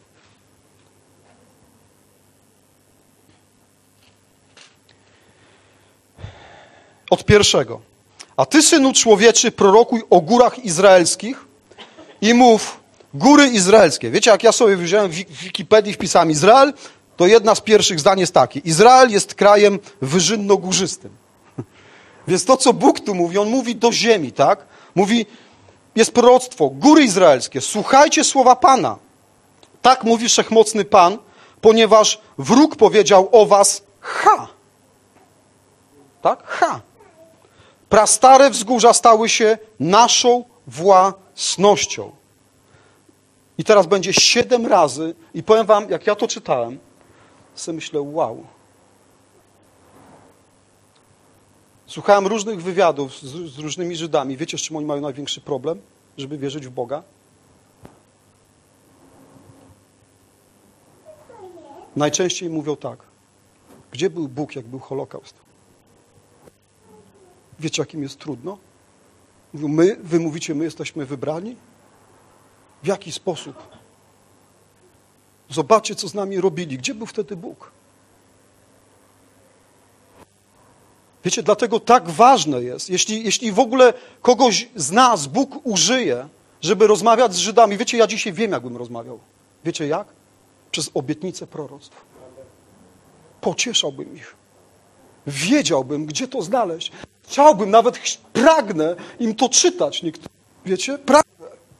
Od pierwszego. A ty, synu człowieczy, prorokuj o górach izraelskich i mów, góry izraelskie. Wiecie, jak ja sobie wziąłem w Wikipedii, wpisałem Izrael, to jedna z pierwszych zdań jest takie. Izrael jest krajem wyżynno-górzystym. Więc to, co Bóg tu mówi, On mówi do ziemi, tak? Mówi, jest proroctwo, góry izraelskie, słuchajcie słowa Pana. Tak mówi Wszechmocny Pan, ponieważ wróg powiedział o was ha. Tak? Ha. Prastare wzgórza stały się naszą własnością. I teraz będzie 7 razy i powiem wam, jak ja to czytałem, sobie myślę, wow. Słuchałem różnych wywiadów z różnymi Żydami. Wiecie, z czym oni mają największy problem, żeby wierzyć w Boga? Najczęściej mówią tak. Gdzie był Bóg, jak był Holokaust? Wiecie, jakim jest trudno? Mówią, wy mówicie, my jesteśmy wybrani? W jaki sposób? Zobaczcie, co z nami robili. Gdzie był wtedy Bóg? Wiecie, dlatego tak ważne jest, jeśli w ogóle kogoś z nas Bóg użyje, żeby rozmawiać z Żydami. Wiecie, ja dzisiaj wiem, jakbym rozmawiał. Wiecie jak? Przez obietnice proroctw. Pocieszałbym ich. Wiedziałbym, gdzie to znaleźć. Chciałbym, nawet pragnę im to czytać. Wiecie? Pragnę.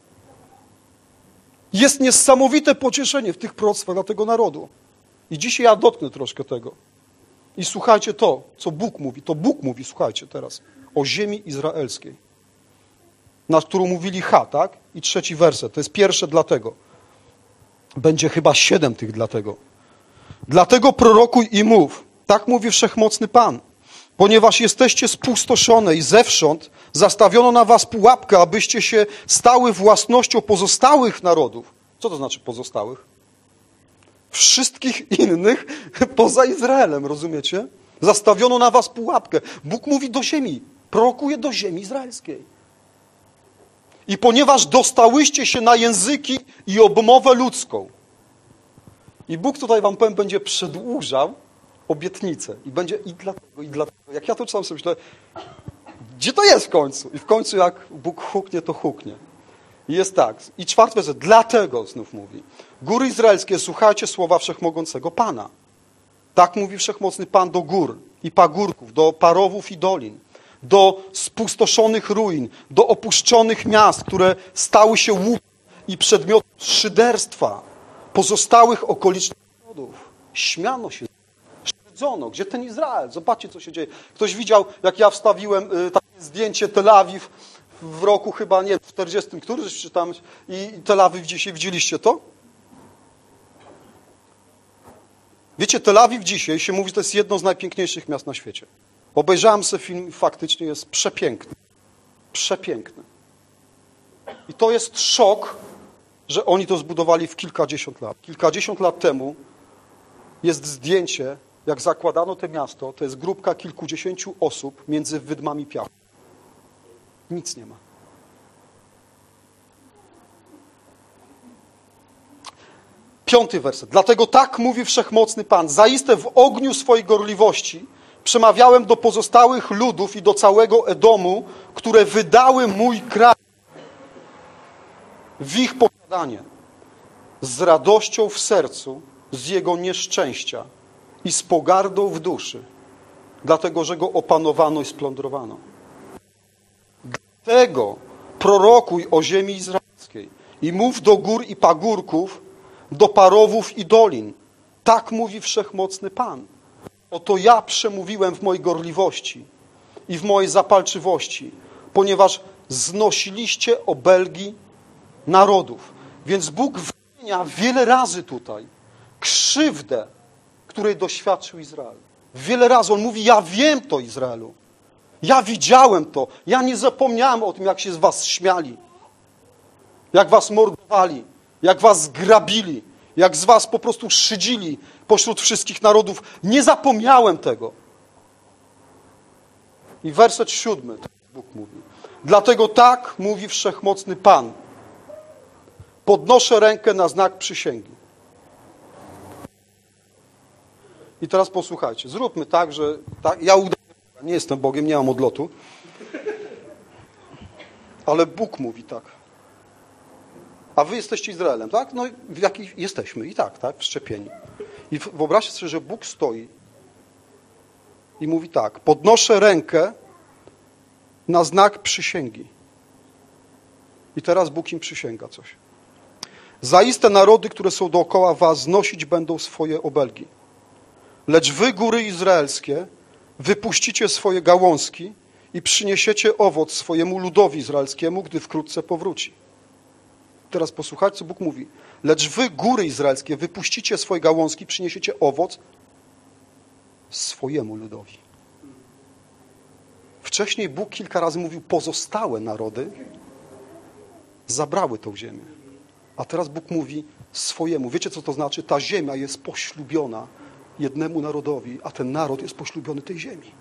Jest niesamowite pocieszenie w tych proroctwach dla tego narodu. I dzisiaj ja dotknę troszkę tego. I słuchajcie to, co Bóg mówi. To Bóg mówi, słuchajcie teraz, o ziemi izraelskiej, nad którą mówili ha, tak? I 3 werset. To jest pierwsze dlatego. Będzie chyba 7 tych dlatego. Dlatego prorokuj i mów. Tak mówi Wszechmocny Pan. Ponieważ jesteście spustoszone i zewsząd zastawiono na was pułapkę, abyście się stały własnością pozostałych narodów. Co to znaczy pozostałych? Wszystkich innych poza Izraelem, rozumiecie? Zastawiono na was pułapkę. Bóg mówi do ziemi, prorokuje do ziemi izraelskiej. I ponieważ dostałyście się na języki i obmowę ludzką. I Bóg tutaj wam powiem, będzie przedłużał obietnicę. I będzie i dlatego. Jak ja to czytam sobie myślę, gdzie to jest w końcu? I w końcu jak Bóg huknie, to huknie. I jest tak. I 4 werset. Dlatego znów mówi. Góry izraelskie, słuchajcie słowa Wszechmogącego Pana. Tak mówi Wszechmocny Pan do gór i pagórków, do parowów i dolin, do spustoszonych ruin, do opuszczonych miast, które stały się łupem i przedmiotem szyderstwa pozostałych okolicznych narodów. Śmiano się, szydzono. Gdzie ten Izrael? Zobaczcie, co się dzieje. Ktoś widział, jak ja wstawiłem takie zdjęcie Tel Awiw w roku chyba, nie, w 40, któryś czytam, i Tel Awiw dzisiaj, widzieliście to? Wiecie, Tel Awiw dzisiaj się mówi, że to jest jedno z najpiękniejszych miast na świecie. Obejrzałem sobie film i faktycznie jest przepiękny. Przepiękny. I to jest szok, że oni to zbudowali w kilkadziesiąt lat. Kilkadziesiąt lat temu jest zdjęcie, jak zakładano to miasto, to jest grupka kilkudziesięciu osób między wydmami piachu. Nic nie ma. 5 werset. Dlatego tak mówi Wszechmocny Pan. Zaiste w ogniu swojej gorliwości przemawiałem do pozostałych ludów i do całego Edomu, które wydały mój kraj w ich posiadanie. Z radością w sercu, z jego nieszczęścia i z pogardą w duszy, dlatego, że go opanowano i splądrowano. Dlatego prorokuj o ziemi izraelskiej i mów do gór i pagórków, do parowów i dolin. Tak mówi Wszechmocny Pan. Oto ja przemówiłem w mojej gorliwości i w mojej zapalczywości, ponieważ znosiliście obelgi narodów. Więc Bóg wymienia wiele razy tutaj krzywdę, której doświadczył Izrael. Wiele razy On mówi, ja wiem to, Izraelu. Ja widziałem to. Ja nie zapomniałem o tym, jak się z was śmiali. Jak was mordowali. Jak was zgrabili. Jak z was po prostu szydzili pośród wszystkich narodów. Nie zapomniałem tego. I werset 7, to Bóg mówi. Dlatego tak mówi Wszechmocny Pan. Podnoszę rękę na znak przysięgi. I teraz posłuchajcie. Zróbmy tak, że... Tak, ja nie jestem Bogiem, nie mam odlotu. Ale Bóg mówi tak. A wy jesteście Izraelem, tak? No w jakich jesteśmy i tak, wszczepieni. I wyobraźcie sobie, że Bóg stoi i mówi tak. Podnoszę rękę na znak przysięgi. I teraz Bóg im przysięga coś. Zaiste narody, które są dookoła was, znosić będą swoje obelgi. Lecz wy, góry izraelskie, wypuścicie swoje gałązki i przyniesiecie owoc swojemu ludowi izraelskiemu, gdy wkrótce powróci. Teraz posłuchajcie, co Bóg mówi. Lecz wy, góry izraelskie, wypuścicie swoje gałązki, przyniesiecie owoc swojemu ludowi. Wcześniej Bóg kilka razy mówił, pozostałe narody zabrały tą ziemię. A teraz Bóg mówi swojemu. Wiecie, co to znaczy? Ta ziemia jest poślubiona jednemu narodowi, a ten naród jest poślubiony tej ziemi.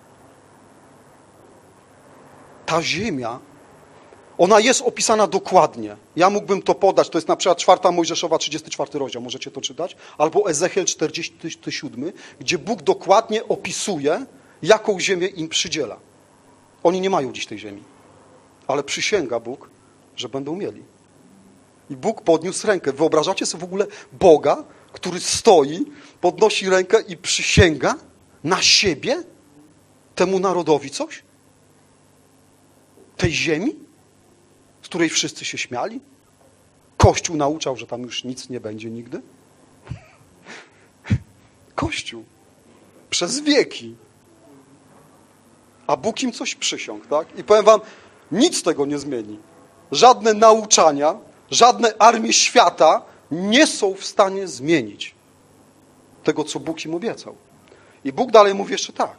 Ta ziemia, ona jest opisana dokładnie. Ja mógłbym to podać, to jest na przykład 4 Mojżeszowa, 34 rozdział, możecie to czytać, albo Ezechiel 47, gdzie Bóg dokładnie opisuje, jaką ziemię im przydziela. Oni nie mają dziś tej ziemi, ale przysięga Bóg, że będą mieli. I Bóg podniósł rękę. Wyobrażacie sobie w ogóle Boga, który stoi, podnosi rękę i przysięga na siebie temu narodowi coś? Tej ziemi, z której wszyscy się śmiali? Kościół nauczał, że tam już nic nie będzie nigdy? Kościół. Przez wieki. A Bóg im coś przysiągł, tak? I powiem wam, nic tego nie zmieni. Żadne nauczania, żadne armie świata nie są w stanie zmienić tego, co Bóg im obiecał. I Bóg dalej mówi jeszcze tak.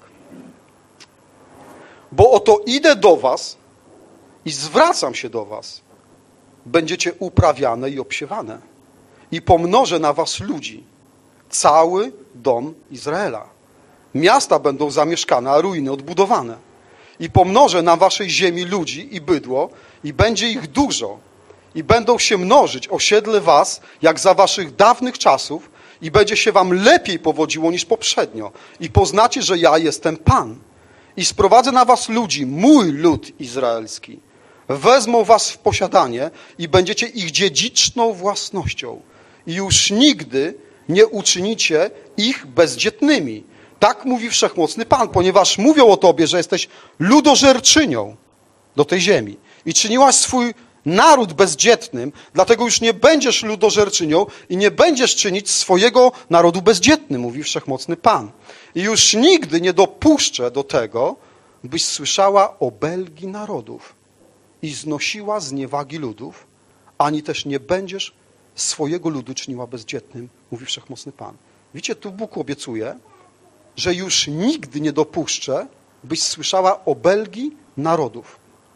Bo oto idę do was i zwracam się do was. Będziecie uprawiane i obsiewane. I pomnożę na was ludzi. Cały dom Izraela. Miasta będą zamieszkane, a ruiny odbudowane. I pomnożę na waszej ziemi ludzi i bydło, i będzie ich dużo. I będą się mnożyć, osiedle was, jak za waszych dawnych czasów, i będzie się wam lepiej powodziło niż poprzednio. I poznacie, że ja jestem Pan. I sprowadzę na was ludzi, mój lud izraelski. Wezmą was w posiadanie i będziecie ich dziedziczną własnością. I już nigdy nie uczynicie ich bezdzietnymi. Tak mówi Wszechmocny Pan, ponieważ mówią o tobie, że jesteś ludożerczynią do tej ziemi. I czyniłaś swój naród bezdzietnym, dlatego już nie będziesz ludożerczynią i nie będziesz czynić swojego narodu bezdzietnym, mówi Wszechmocny Pan. I już nigdy nie dopuszczę do tego, byś słyszała obelgi narodów i znosiła zniewagi ludów, ani też nie będziesz swojego ludu czyniła bezdzietnym, mówi Wszechmocny Pan. Widzicie, tu Bóg obiecuje, że już nigdy nie dopuszczę, byś słyszała obelgi narodów.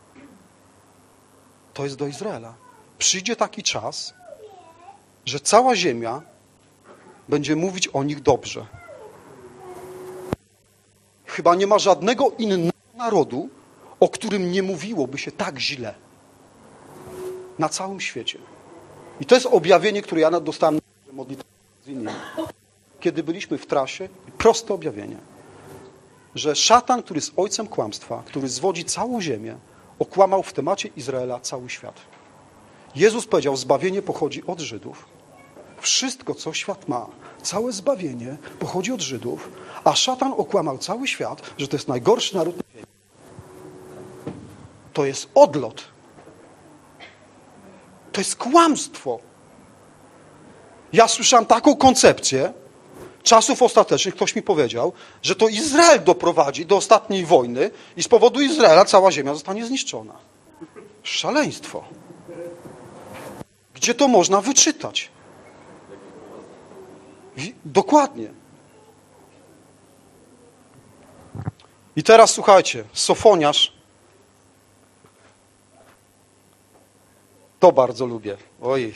To jest do Izraela. Przyjdzie taki czas, że cała ziemia będzie mówić o nich dobrze. Chyba nie ma żadnego innego narodu, o którym nie mówiłoby się tak źle. Na całym świecie. I to jest objawienie, które ja dostałem na modlitwie z innymi. Kiedy byliśmy w trasie, proste objawienie, że szatan, który jest ojcem kłamstwa, który zwodzi całą ziemię, okłamał w temacie Izraela cały świat. Jezus powiedział, zbawienie pochodzi od Żydów. Wszystko, co świat ma, całe zbawienie pochodzi od Żydów, a szatan okłamał cały świat, że to jest najgorszy naród na ziemi. To jest odlot. To jest kłamstwo. Ja słyszałem taką koncepcję czasów ostatecznych, ktoś mi powiedział, że to Izrael doprowadzi do ostatniej wojny i z powodu Izraela cała ziemia zostanie zniszczona. Szaleństwo. Gdzie to można wyczytać? Dokładnie. I teraz słuchajcie, Sofoniarz, to bardzo lubię. Oj.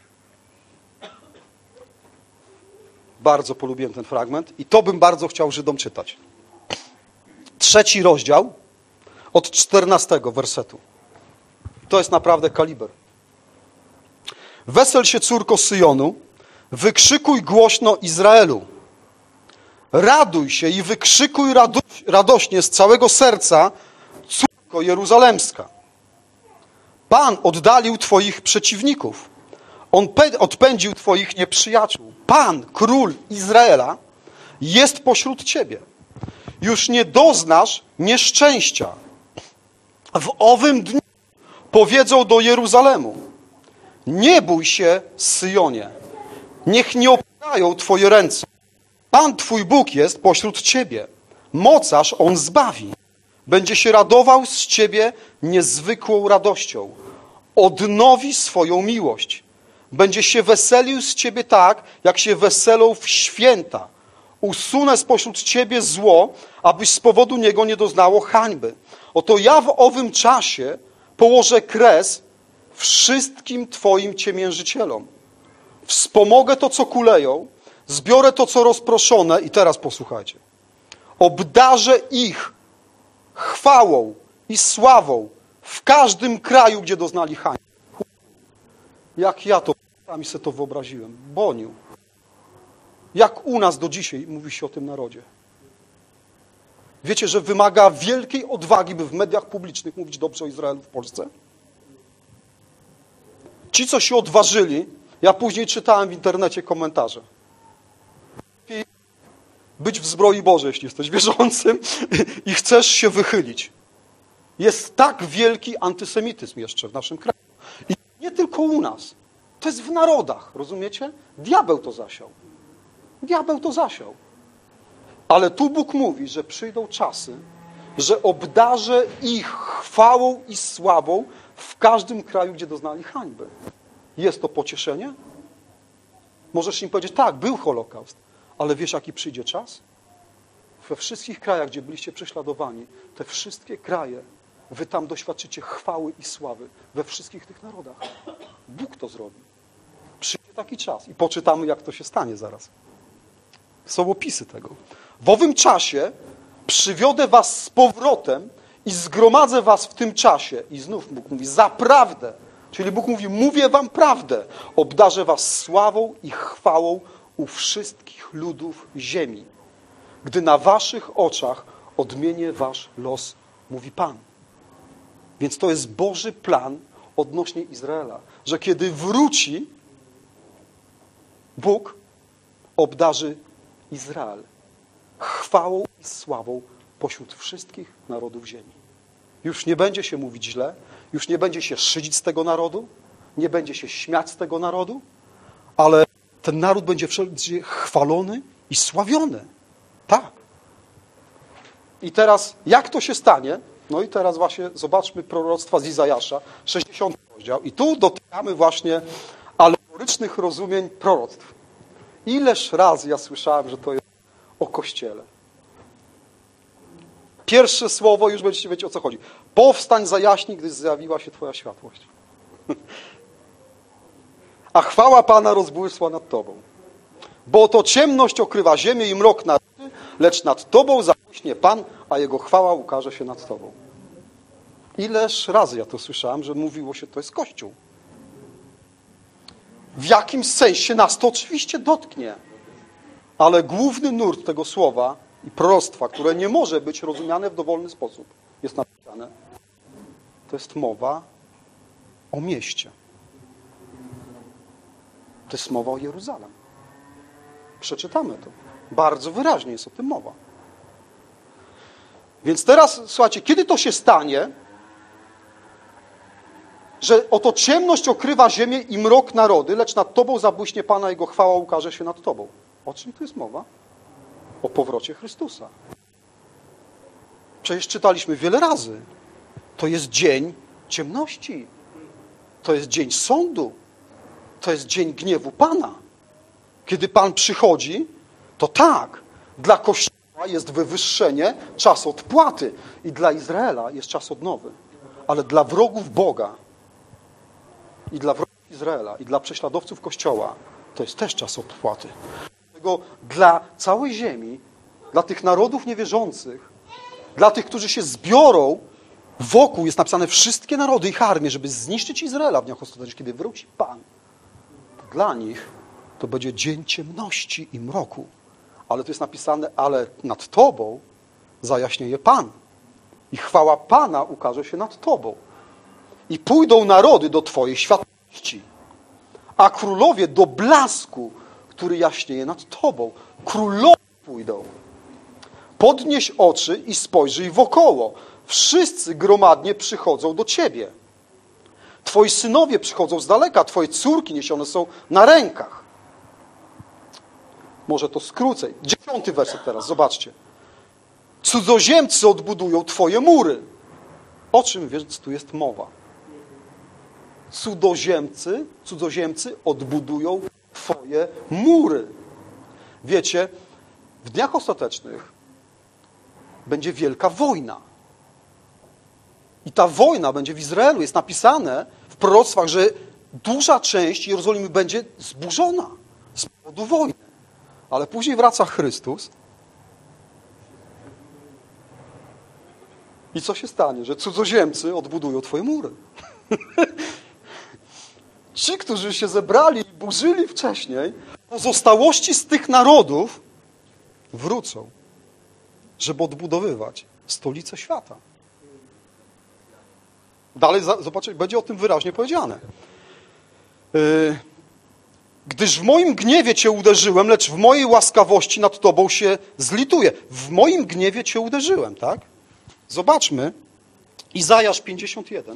Bardzo polubiłem ten fragment i to bym bardzo chciał Żydom czytać. 3 rozdział od 14 wersetu. To jest naprawdę kaliber. Wesel się, córko Syjonu, wykrzykuj głośno Izraelu. Raduj się i wykrzykuj radośnie z całego serca, córko Jeruzalemska. Pan oddalił twoich przeciwników. On odpędził twoich nieprzyjaciół. Pan, król Izraela, jest pośród ciebie. Już nie doznasz nieszczęścia. W owym dniu powiedzą do Jeruzalemu: nie bój się, Syjonie. Niech nie opadają twoje ręce. Pan twój Bóg jest pośród ciebie. Mocarz on zbawi. Będzie się radował z ciebie niezwykłą radością. Odnowi swoją miłość. Będzie się weselił z ciebie tak, jak się weselą w święta. Usunę spośród ciebie zło, abyś z powodu niego nie doznało hańby. Oto ja w owym czasie położę kres wszystkim twoim ciemiężycielom. Wspomogę to, co kuleją, zbiorę to, co rozproszone i teraz posłuchajcie. Obdarzę ich chwałą i sławą w każdym kraju, gdzie doznali hańby. Jak ja to sami sobie to wyobraziłem. Boniu. Jak u nas do dzisiaj mówi się o tym narodzie. Wiecie, że wymaga wielkiej odwagi, by w mediach publicznych mówić dobrze o Izraelu w Polsce? Ci, co się odważyli, ja później czytałem w internecie komentarze. Być w zbroi Bożej, jeśli jesteś wierzącym i chcesz się wychylić. Jest tak wielki antysemityzm jeszcze w naszym kraju. I nie tylko u nas. To jest w narodach, rozumiecie? Diabeł to zasiał. Diabeł to zasiał. Ale tu Bóg mówi, że przyjdą czasy, że obdarzę ich chwałą i sławą w każdym kraju, gdzie doznali hańby. Jest to pocieszenie? Możesz im powiedzieć, tak, był Holokaust, ale wiesz, jaki przyjdzie czas? we wszystkich krajach, gdzie byliście prześladowani, te wszystkie kraje, wy tam doświadczycie chwały i sławy we wszystkich tych narodach. Bóg to zrobi. Przyjdzie taki czas i poczytamy, jak to się stanie zaraz. Są opisy tego. W owym czasie przywiodę was z powrotem i zgromadzę was w tym czasie. I znów Bóg mówi, zaprawdę. Czyli Bóg mówi, mówię wam prawdę. Obdarzę was sławą i chwałą u wszystkich ludów ziemi. Gdy na waszych oczach odmienię wasz los, mówi Pan. Więc to jest Boży plan odnośnie Izraela. Że kiedy wróci, Bóg obdarzy Izrael chwałą i sławą pośród wszystkich narodów ziemi. Już nie będzie się mówić źle, już nie będzie się szydzić z tego narodu, nie będzie się śmiać z tego narodu, ale ten naród będzie wszędzie chwalony i sławiony. Tak. I teraz, jak to się stanie? No i teraz właśnie zobaczmy proroctwa z Izajasza, 60 rozdział. I tu dotykamy właśnie alegorycznych rozumień proroctw. Ileż razy ja słyszałem, że to jest o Kościele. Pierwsze słowo, już będziecie wiedzieć, o co chodzi. Powstań, zajaśnij, gdy zjawiła się Twoja światłość. A chwała Pana rozbłysła nad Tobą. Bo oto ciemność okrywa ziemię i mrok narody, lecz nad Tobą zabłyśnie Pan, a Jego chwała ukaże się nad Tobą. Ileż razy ja to słyszałem, że mówiło się, to jest Kościół. W jakimś sensie nas to oczywiście dotknie. Ale główny nurt tego słowa i proroctwa, które nie może być rozumiane w dowolny sposób, jest napisane, to jest mowa o mieście. To jest mowa o Jeruzalem. Przeczytamy to. Bardzo wyraźnie jest o tym mowa. Więc teraz, słuchajcie, kiedy to się stanie, że oto ciemność okrywa ziemię i mrok narody, lecz nad Tobą zabłyśnie Pana, Jego chwała ukaże się nad Tobą. O czym tu jest mowa? O powrocie Chrystusa. Przecież czytaliśmy wiele razy. To jest dzień ciemności. To jest dzień sądu. To jest dzień gniewu Pana. Kiedy Pan przychodzi, to tak, dla Kościoła jest wywyższenie, czas odpłaty. I dla Izraela jest czas odnowy. Ale dla wrogów Boga i dla wrogów Izraela i dla prześladowców Kościoła to jest też czas odpłaty. Dlatego dla całej ziemi, dla tych narodów niewierzących, dla tych, którzy się zbiorą wokół, jest napisane wszystkie narody, ich armie, żeby zniszczyć Izraela w dniach ostatecznych, kiedy wróci Pan. To dla nich to będzie dzień ciemności i mroku. Ale tu jest napisane, ale nad Tobą zajaśnieje Pan. I chwała Pana ukaże się nad Tobą. I pójdą narody do Twojej światłości, a królowie do blasku, który jaśnieje nad Tobą. Królowie pójdą. Podnieś oczy i spojrzyj wokoło. Wszyscy gromadnie przychodzą do Ciebie. Twoi synowie przychodzą z daleka, Twoje córki niesione są na rękach. Może to skrócę. 10 werset teraz, zobaczcie. Cudzoziemcy odbudują Twoje mury. O czym więc tu jest mowa? Cudzoziemcy odbudują Twoje mury. Wiecie, w dniach ostatecznych będzie wielka wojna. I ta wojna będzie w Izraelu. Jest napisane w proroctwach, że duża część Jerozolimy będzie zburzona z powodu wojny. Ale później wraca Chrystus. I co się stanie? Że cudzoziemcy odbudują Twoje mury. Ci, którzy się zebrali i burzyli wcześniej, pozostałości z tych narodów wrócą, żeby odbudowywać stolicę świata. Dalej, zobaczcie, będzie o tym wyraźnie powiedziane. Gdyż w moim gniewie Cię uderzyłem, lecz w mojej łaskawości nad Tobą się zlituję. W moim gniewie Cię uderzyłem, tak? Zobaczmy. Izajasz 51.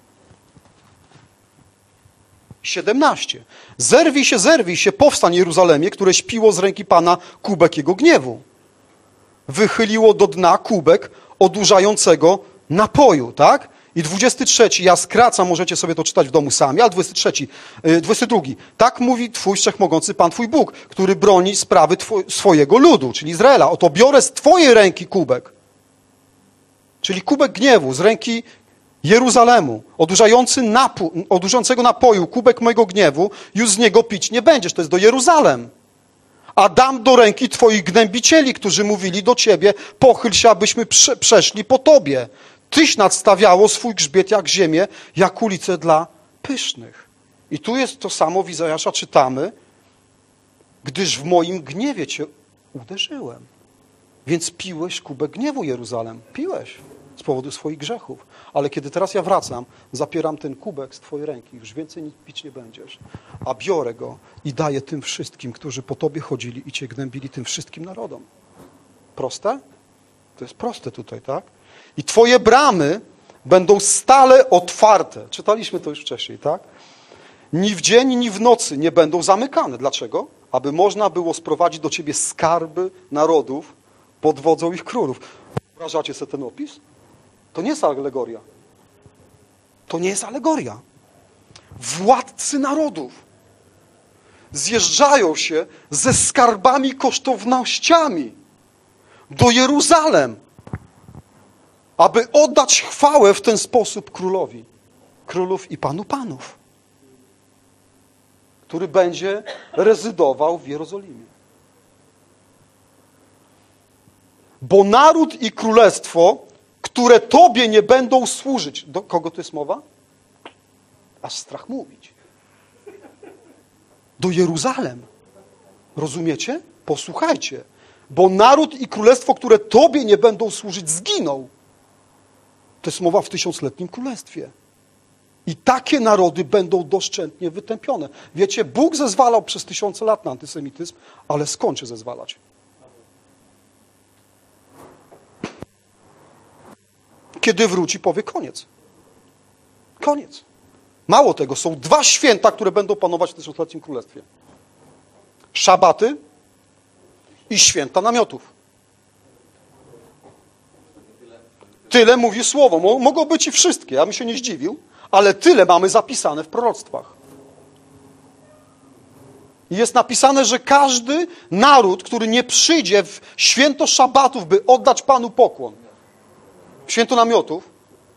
17. Zerwij się, powstań Jeruzalemie, które śpiło z ręki Pana kubek Jego gniewu. Wychyliło do dna kubek odurzającego napoju, tak? I 23, ja skracam, możecie sobie to czytać w domu sami, ale 22. Tak mówi Twój Wszechmogący Pan, Twój Bóg, który broni sprawy swojego ludu, czyli Izraela. Oto biorę z Twojej ręki kubek, czyli kubek gniewu, z ręki Jeruzalemu, odurzającego napoju, kubek mojego gniewu, już z niego pić nie będziesz. To jest do Jeruzalem. A dam do ręki Twoich gnębicieli, którzy mówili do Ciebie, pochyl się, abyśmy przeszli po Tobie. Tyś nadstawiało swój grzbiet jak ziemię, jak ulice dla pysznych. I tu jest to samo w Izajasza, czytamy, gdyż w moim gniewie Cię uderzyłem. Więc piłeś kubek gniewu, Jeruzalem. Piłeś z powodu swoich grzechów. Ale kiedy teraz ja wracam, zapieram ten kubek z Twojej ręki, już więcej nic pić nie będziesz. A biorę go i daję tym wszystkim, którzy po Tobie chodzili i Cię gnębili, tym wszystkim narodom. Proste? To jest proste tutaj, tak? I Twoje bramy będą stale otwarte. Czytaliśmy to już wcześniej, tak? Ni w dzień, ni w nocy nie będą zamykane. Dlaczego? Aby można było sprowadzić do Ciebie skarby narodów pod wodzą ich królów. Wyobrażacie sobie ten opis? To nie jest alegoria. To nie jest alegoria. Władcy narodów zjeżdżają się ze skarbami, kosztownościami do Jeruzalem, aby oddać chwałę w ten sposób królowi, królów i panu panów, który będzie rezydował w Jerozolimie. Bo naród i królestwo, które Tobie nie będą służyć. Do kogo to jest mowa? Aż strach mówić. Do Jeruzalem. Rozumiecie? Posłuchajcie. Bo naród i królestwo, które Tobie nie będą służyć, zginą. To jest mowa w 1000-letnim królestwie. I takie narody będą doszczętnie wytępione. Wiecie, Bóg zezwalał przez 1000 lat na antysemityzm, ale skończy zezwalać. Kiedy wróci, powie koniec. Koniec. Mało tego, są 2 święta, które będą panować w 1000-letnim królestwie. Szabaty i święta namiotów. Tyle mówi słowo. Mogą być i wszystkie, ja bym się nie zdziwił, ale tyle mamy zapisane w proroctwach. I jest napisane, że każdy naród, który nie przyjdzie w święto szabatów, by oddać Panu pokłon, w święto namiotów,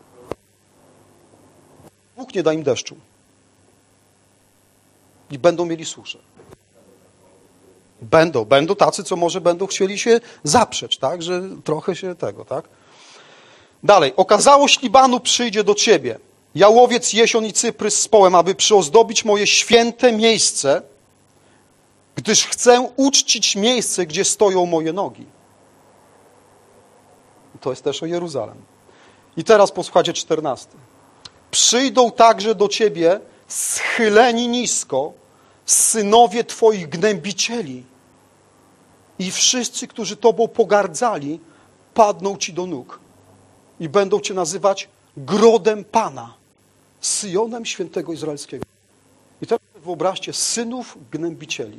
Bóg nie da im deszczu. I będą mieli suszę. Będą tacy, co może będą chcieli się zaprzeć, tak? Że trochę się tego, tak? Dalej. Okazałość Libanu przyjdzie do ciebie. Jałowiec, jesion i cyprys z połem, aby przyozdobić moje święte miejsce, gdyż chcę uczcić miejsce, gdzie stoją moje nogi. To jest też o Jeruzalem. I teraz posłuchajcie 14. Przyjdą także do ciebie schyleni nisko synowie twoich gnębicieli i wszyscy, którzy tobą pogardzali, padną ci do nóg i będą cię nazywać grodem Pana, Syjonem świętego Izraelskiego. I teraz wyobraźcie, synów gnębicieli.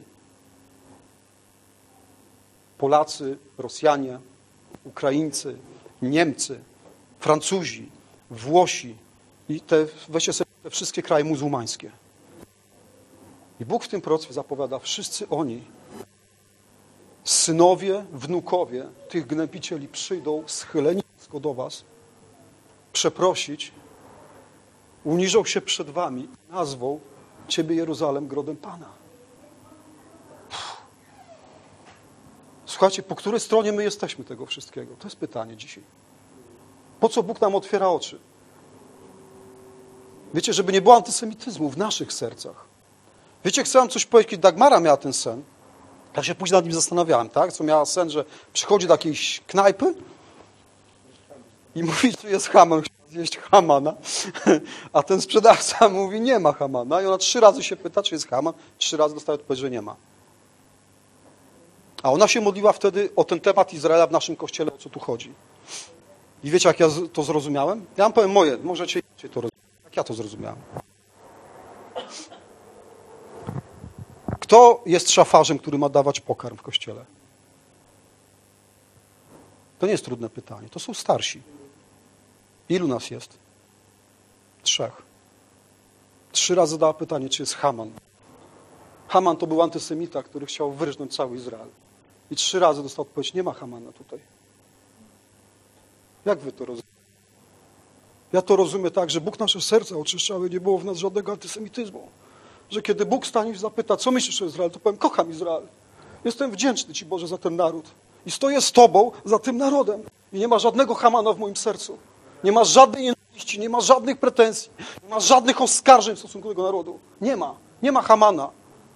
Polacy, Rosjanie, Ukraińcy, Niemcy, Francuzi, Włosi i weźcie sobie te wszystkie kraje muzułmańskie. I Bóg w tym proroctwie zapowiada, wszyscy oni, synowie, wnukowie tych gnębicieli przyjdą schyleni do was, przeprosić, uniżą się przed wami i nazwą ciebie, Jeruzalem, grodem Pana. Słuchajcie, po której stronie my jesteśmy tego wszystkiego? To jest pytanie dzisiaj. Po co Bóg nam otwiera oczy? Wiecie, żeby nie było antysemityzmu w naszych sercach. Wiecie, chcę wam coś powiedzieć, kiedy Dagmara miała ten sen, ja się później nad nim zastanawiałem, tak? Co miała sen, że przychodzi do jakiejś knajpy i mówi, tu jest Haman, chciał zjeść Hamana, a ten sprzedawca mówi, nie ma Hamana. I ona 3 razy się pyta, czy jest Haman, 3 razy dostaje odpowiedź, że nie ma. A ona się modliła wtedy o ten temat Izraela w naszym kościele, o co tu chodzi. I wiecie, jak ja to zrozumiałem? Ja wam powiem moje, możecie to rozumieć. Jak ja to zrozumiałem? Kto jest szafarzem, który ma dawać pokarm w kościele? To nie jest trudne pytanie. To są starsi. Ilu nas jest? 3. 3 razy zadała pytanie, czy jest Haman. Haman to był antysemita, który chciał wyrżnąć cały Izrael. I 3 razy dostał odpowiedź, nie ma Hamana tutaj. Jak wy to rozumiecie? Ja to rozumiem tak, że Bóg nasze serca oczyszczał i nie było w nas żadnego antysemityzmu. Że kiedy Bóg stanie i zapyta, co myślisz o Izraelu, to powiem, kocham Izrael. Jestem wdzięczny Ci, Boże, za ten naród. I stoję z Tobą za tym narodem. I nie ma żadnego Hamana w moim sercu. Nie ma żadnej nienawiści, nie ma żadnych pretensji, nie ma żadnych oskarżeń w stosunku do tego narodu. Nie ma. Nie ma Hamana.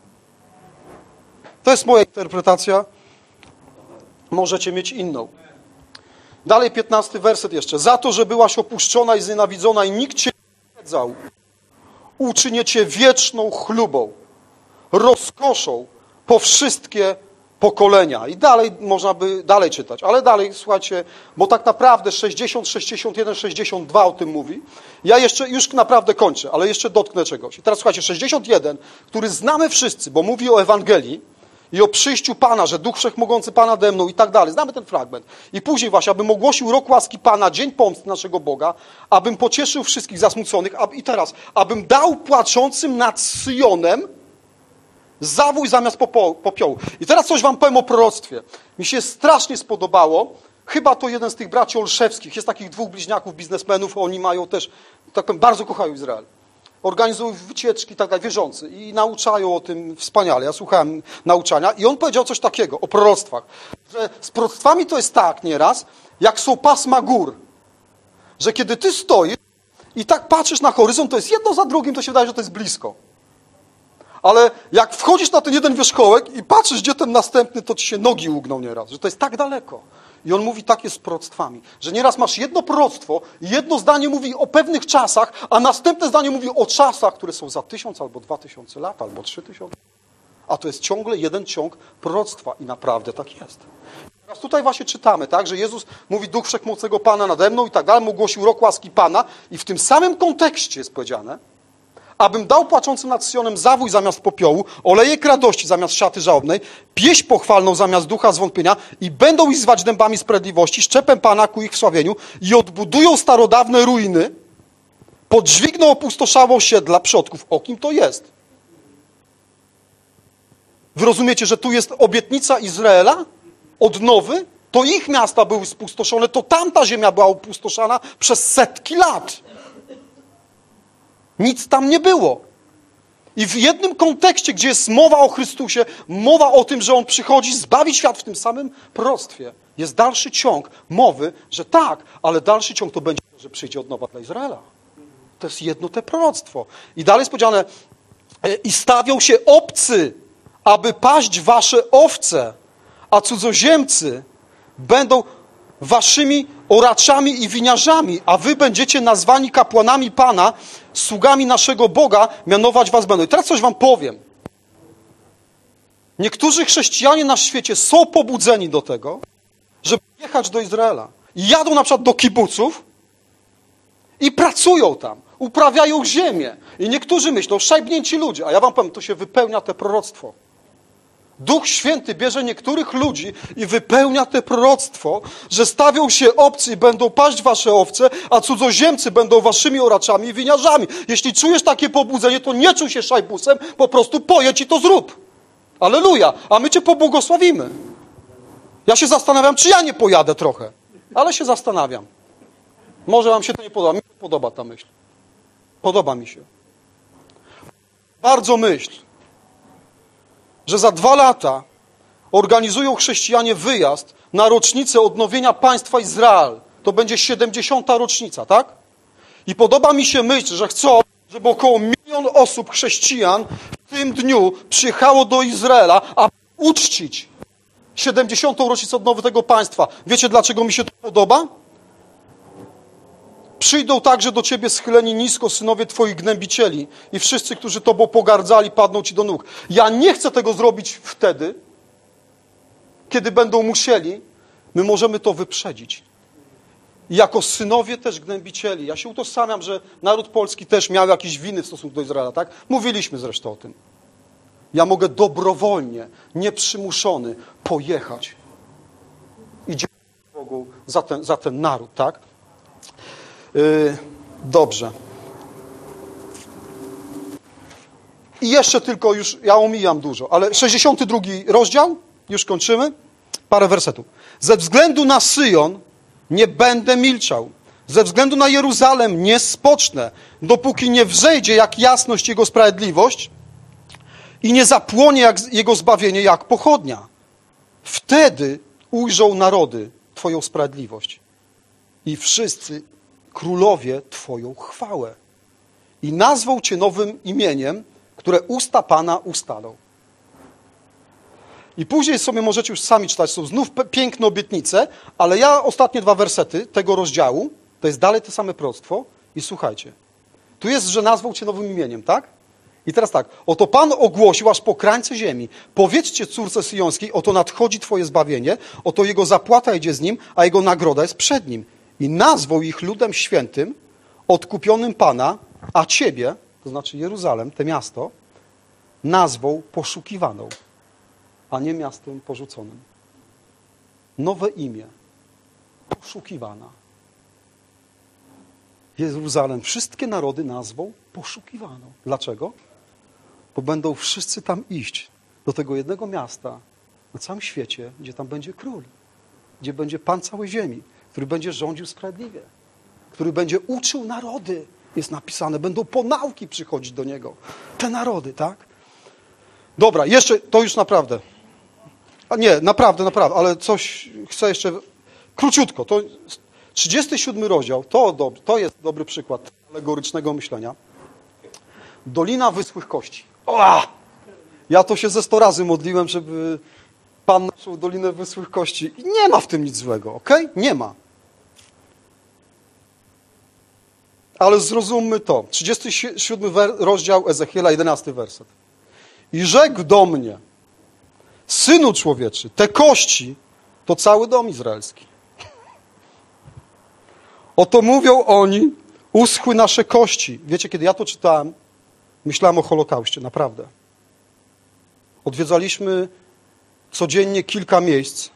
To jest moja interpretacja. Możecie mieć inną. Dalej 15 werset jeszcze. Za to, że byłaś opuszczona i znienawidzona i nikt Cię nie zwiedzał, uczynię Cię wieczną chlubą, rozkoszą po wszystkie pokolenia. I dalej można by dalej czytać. Ale dalej, słuchajcie, bo tak naprawdę 60, 61, 62 o tym mówi. Ja jeszcze już naprawdę kończę, ale jeszcze dotknę czegoś. I teraz słuchajcie, 61, który znamy wszyscy, bo mówi o Ewangelii, i o przyjściu Pana, że Duch Wszechmogący Pana nade mną i tak dalej. Znamy ten fragment. I później właśnie, abym ogłosił rok łaski Pana, dzień pomsty naszego Boga, abym pocieszył wszystkich zasmuconych i teraz, abym dał płaczącym nad Syjonem zawój zamiast popiołu. I teraz coś wam powiem o proroctwie. Mi się strasznie spodobało. Chyba to jeden z tych braci Olszewskich. Jest takich 2 bliźniaków, biznesmenów. Oni mają też, tak powiem, bardzo kochają Izrael. Organizują wycieczki, tak dalej, wierzący i nauczają o tym wspaniale. Ja słuchałem nauczania i on powiedział coś takiego o proroctwach, że z proroctwami to jest tak nieraz, jak są pasma gór, że kiedy ty stoisz i tak patrzysz na horyzont, to jest jedno za drugim, to się wydaje, że to jest blisko. Ale jak wchodzisz na ten jeden wierzchołek i patrzysz, gdzie ten następny, to ci się nogi ugną nieraz, że to jest tak daleko. I on mówi tak jest z proroctwami, że nieraz masz jedno proroctwo, jedno zdanie mówi o pewnych czasach, a następne zdanie mówi o czasach, które są za 1000 albo 2000 lat, albo 3000. A to jest ciągle jeden ciąg proroctwa i naprawdę tak jest. Teraz tutaj właśnie czytamy, tak, że Jezus mówi Duch Wszechmocnego Pana nade mną i tak dalej, mu ogłosił rok łaski Pana i w tym samym kontekście jest powiedziane, abym dał płaczącym nad Syjonem zawój zamiast popiołu, olejek radości zamiast szaty żałobnej, pieśń pochwalną zamiast ducha zwątpienia i będą ich zwać dębami sprawiedliwości, szczepem Pana ku ich wsławieniu i odbudują starodawne ruiny, podźwigną opustoszałe osiedla przodków. O kim to jest? Wy rozumiecie, że tu jest obietnica Izraela? Odnowy? To ich miasta były spustoszone, to tamta ziemia była opustoszana przez setki lat. Nic tam nie było. I w jednym kontekście, gdzie jest mowa o Chrystusie, mowa o tym, że On przychodzi zbawić świat w tym samym proroctwie, jest dalszy ciąg mowy, że tak, ale dalszy ciąg to będzie, że przyjdzie od nowa dla Izraela. To jest jedno te proroctwo. I dalej jest powiedziane, i stawią się obcy, aby paść wasze owce, a cudzoziemcy będą waszymi oraczami i winiarzami, a wy będziecie nazwani kapłanami Pana, sługami naszego Boga, mianować was będą. I teraz coś wam powiem. Niektórzy chrześcijanie na świecie są pobudzeni do tego, żeby jechać do Izraela. I jadą na przykład do kibuców i pracują tam, uprawiają ziemię. I niektórzy myślą, szajbnięci ludzie, a ja wam powiem, to się wypełnia te proroctwo. Duch Święty bierze niektórych ludzi i wypełnia te proroctwo, że stawią się obcy i będą paść wasze owce, a cudzoziemcy będą waszymi oraczami i winiarzami. Jeśli czujesz takie pobudzenie, to nie czuj się szajbusem, po prostu pojedź i to zrób. Alleluja. A my cię pobłogosławimy. Ja się zastanawiam, czy ja nie pojadę trochę, ale się zastanawiam. Może wam się to nie podoba. Mi się podoba ta myśl. Podoba mi się. Bardzo myśl, że za 2 lata organizują chrześcijanie wyjazd na rocznicę odnowienia państwa Izrael. To będzie 70. rocznica, tak? I podoba mi się myśl, że chcą, żeby około 1 000 000 osób, chrześcijan w tym dniu przyjechało do Izraela, aby uczcić 70. rocznicę odnowy tego państwa. Wiecie, dlaczego mi się to podoba? Przyjdą także do ciebie schyleni nisko synowie twoich gnębicieli i wszyscy, którzy tobą pogardzali, padną ci do nóg. Ja nie chcę tego zrobić wtedy, kiedy będą musieli. My możemy to wyprzedzić. I jako synowie też gnębicieli. Ja się utożsamiam, że naród polski też miał jakieś winy w stosunku do Izraela, tak? Mówiliśmy zresztą o tym. Ja mogę dobrowolnie, nieprzymuszony pojechać i dziękuję Bogu za ten naród, tak? Dobrze. I jeszcze tylko już, ja omijam dużo, ale 62 rozdział, już kończymy, parę wersetów. Ze względu na Syjon nie będę milczał. Ze względu na Jeruzalem nie spocznę, dopóki nie wzejdzie jak jasność Jego sprawiedliwość i nie zapłonie jak Jego zbawienie jak pochodnia. Wtedy ujrzą narody Twoją sprawiedliwość i wszyscy królowie Twoją chwałę. I nazwą Cię nowym imieniem, które usta Pana ustalą. I później sobie możecie już sami czytać, są znów piękne obietnice, ale ja ostatnie 2 wersety tego rozdziału, to jest dalej to same proroctwo i słuchajcie. Tu jest, że nazwał Cię nowym imieniem, tak? I teraz tak, oto Pan ogłosił aż po krańce ziemi. Powiedzcie córce syjońskiej, oto nadchodzi Twoje zbawienie, oto Jego zapłata idzie z Nim, a Jego nagroda jest przed Nim. I nazwał ich ludem świętym, odkupionym Pana, a Ciebie, to znaczy Jeruzalem, te miasto, nazwał poszukiwaną, a nie miastem porzuconym. Nowe imię, poszukiwana. Jeruzalem wszystkie narody nazwą poszukiwaną. Dlaczego? Bo będą wszyscy tam iść do tego jednego miasta na całym świecie, gdzie tam będzie król, gdzie będzie Pan całej ziemi, który będzie rządził sprawiedliwie, który będzie uczył narody. Jest napisane, będą po nauki przychodzić do Niego. Te narody, tak? Dobra, jeszcze, to już naprawdę. A nie, naprawdę, ale coś chcę jeszcze, króciutko. To 37 rozdział, to jest dobry przykład alegorycznego myślenia. Dolina wyschłych kości. Ja to się ze 100 razy modliłem, żeby Pan naszą Dolinę wyschłych kości. I nie ma w tym nic złego, okej? Nie ma. Ale zrozummy to. 37 rozdział Ezechiela, 11 werset. I rzekł do mnie, Synu człowieczy, te kości to cały dom izraelski. Oto mówią oni, uschły nasze kości. Wiecie, kiedy ja to czytałem, myślałem o Holokauście, naprawdę. Odwiedzaliśmy codziennie kilka miejsc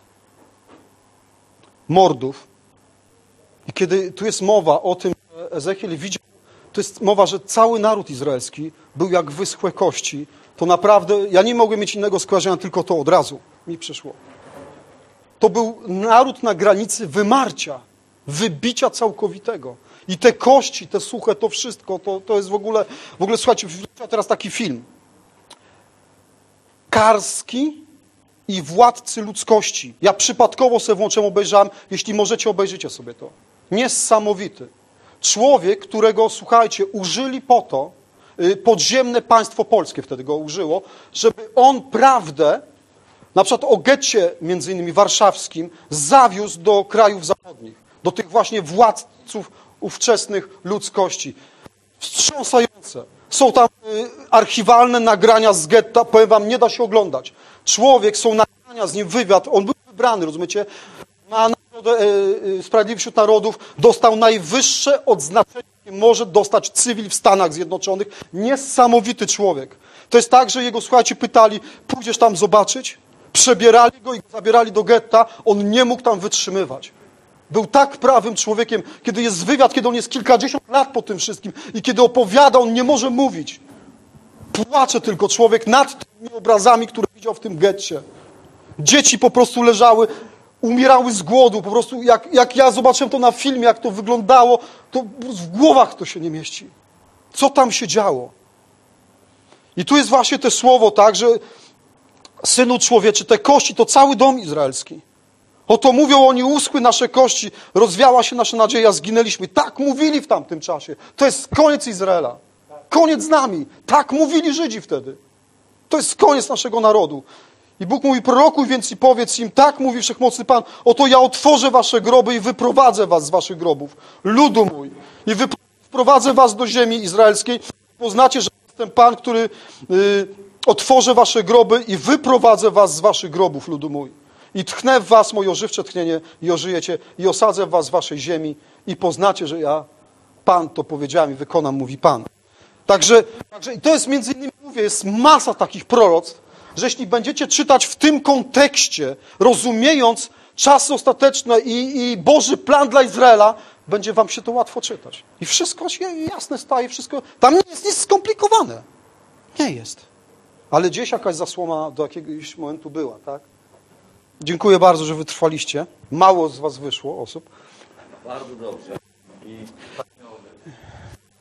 mordów. I kiedy tu jest mowa o tym, że Ezechiel widział, to jest mowa, że cały naród izraelski był jak wyschłe kości, to naprawdę, ja nie mogłem mieć innego skojarzenia, tylko to od razu mi przyszło. To był naród na granicy wymarcia, wybicia całkowitego. I te kości, te suche, to wszystko, to jest w ogóle, słuchajcie, teraz taki film. Karski i Władcy ludzkości. Ja przypadkowo sobie włączyłem, obejrzałem, jeśli możecie, obejrzyjcie sobie to. Niesamowity. Człowiek, którego, słuchajcie, użyli po to, podziemne państwo polskie wtedy go użyło, żeby on prawdę, na przykład o getcie między innymi warszawskim, zawiózł do krajów zachodnich, do tych właśnie władców ówczesnych ludzkości. Wstrząsające. Są tam archiwalne nagrania z getta, powiem wam, nie da się oglądać. Człowiek, są nagrania z nim, wywiad, on był wybrany, rozumiecie? Na Sprawiedliwy wśród Narodów dostał najwyższe odznaczenie, jakie może dostać cywil w Stanach Zjednoczonych. Niesamowity człowiek. To jest tak, że jego, słuchajcie, pytali, pójdziesz tam zobaczyć? Przebierali go i go zabierali do getta. On nie mógł tam wytrzymywać. Był tak prawym człowiekiem, kiedy jest wywiad, kiedy on jest kilkadziesiąt lat po tym wszystkim i kiedy opowiada, on nie może mówić. Płacze tylko człowiek nad tymi obrazami, które widział w tym getcie. Dzieci po prostu leżały, umierały z głodu. Po prostu jak ja zobaczyłem to na filmie, jak to wyglądało, to w głowach to się nie mieści. Co tam się działo? I tu jest właśnie to słowo, tak, że Synu człowieczy, te kości to cały dom izraelski. Oto mówią oni, uschły nasze kości, rozwiała się nasza nadzieja, zginęliśmy. Tak mówili w tamtym czasie. To jest koniec Izraela. Koniec z nami. Tak mówili Żydzi wtedy. To jest koniec naszego narodu. I Bóg mówi, prorokuj więc i powiedz im, tak mówi Wszechmocny Pan, oto ja otworzę wasze groby i wyprowadzę was z waszych grobów, ludu mój. I wprowadzę was do ziemi izraelskiej. Poznacie, że jestem Pan, który otworzę wasze groby i wyprowadzę was z waszych grobów, ludu mój. I tchnę w was moje ożywcze tchnienie i ożyjecie i osadzę was w waszej ziemi i poznacie, że ja, Pan, to powiedziałem i wykonam, mówi Pan. Także i to jest między innymi, mówię, jest masa takich proroctw, że jeśli będziecie czytać w tym kontekście, rozumiejąc czasy ostateczne i Boży plan dla Izraela, będzie wam się to łatwo czytać. I wszystko się jasne staje, wszystko, tam nie jest nic skomplikowane. Nie jest. Ale gdzieś jakaś zasłona do jakiegoś momentu była, tak? Dziękuję bardzo, że wytrwaliście. Mało z was wyszło osób. Bardzo dobrze. I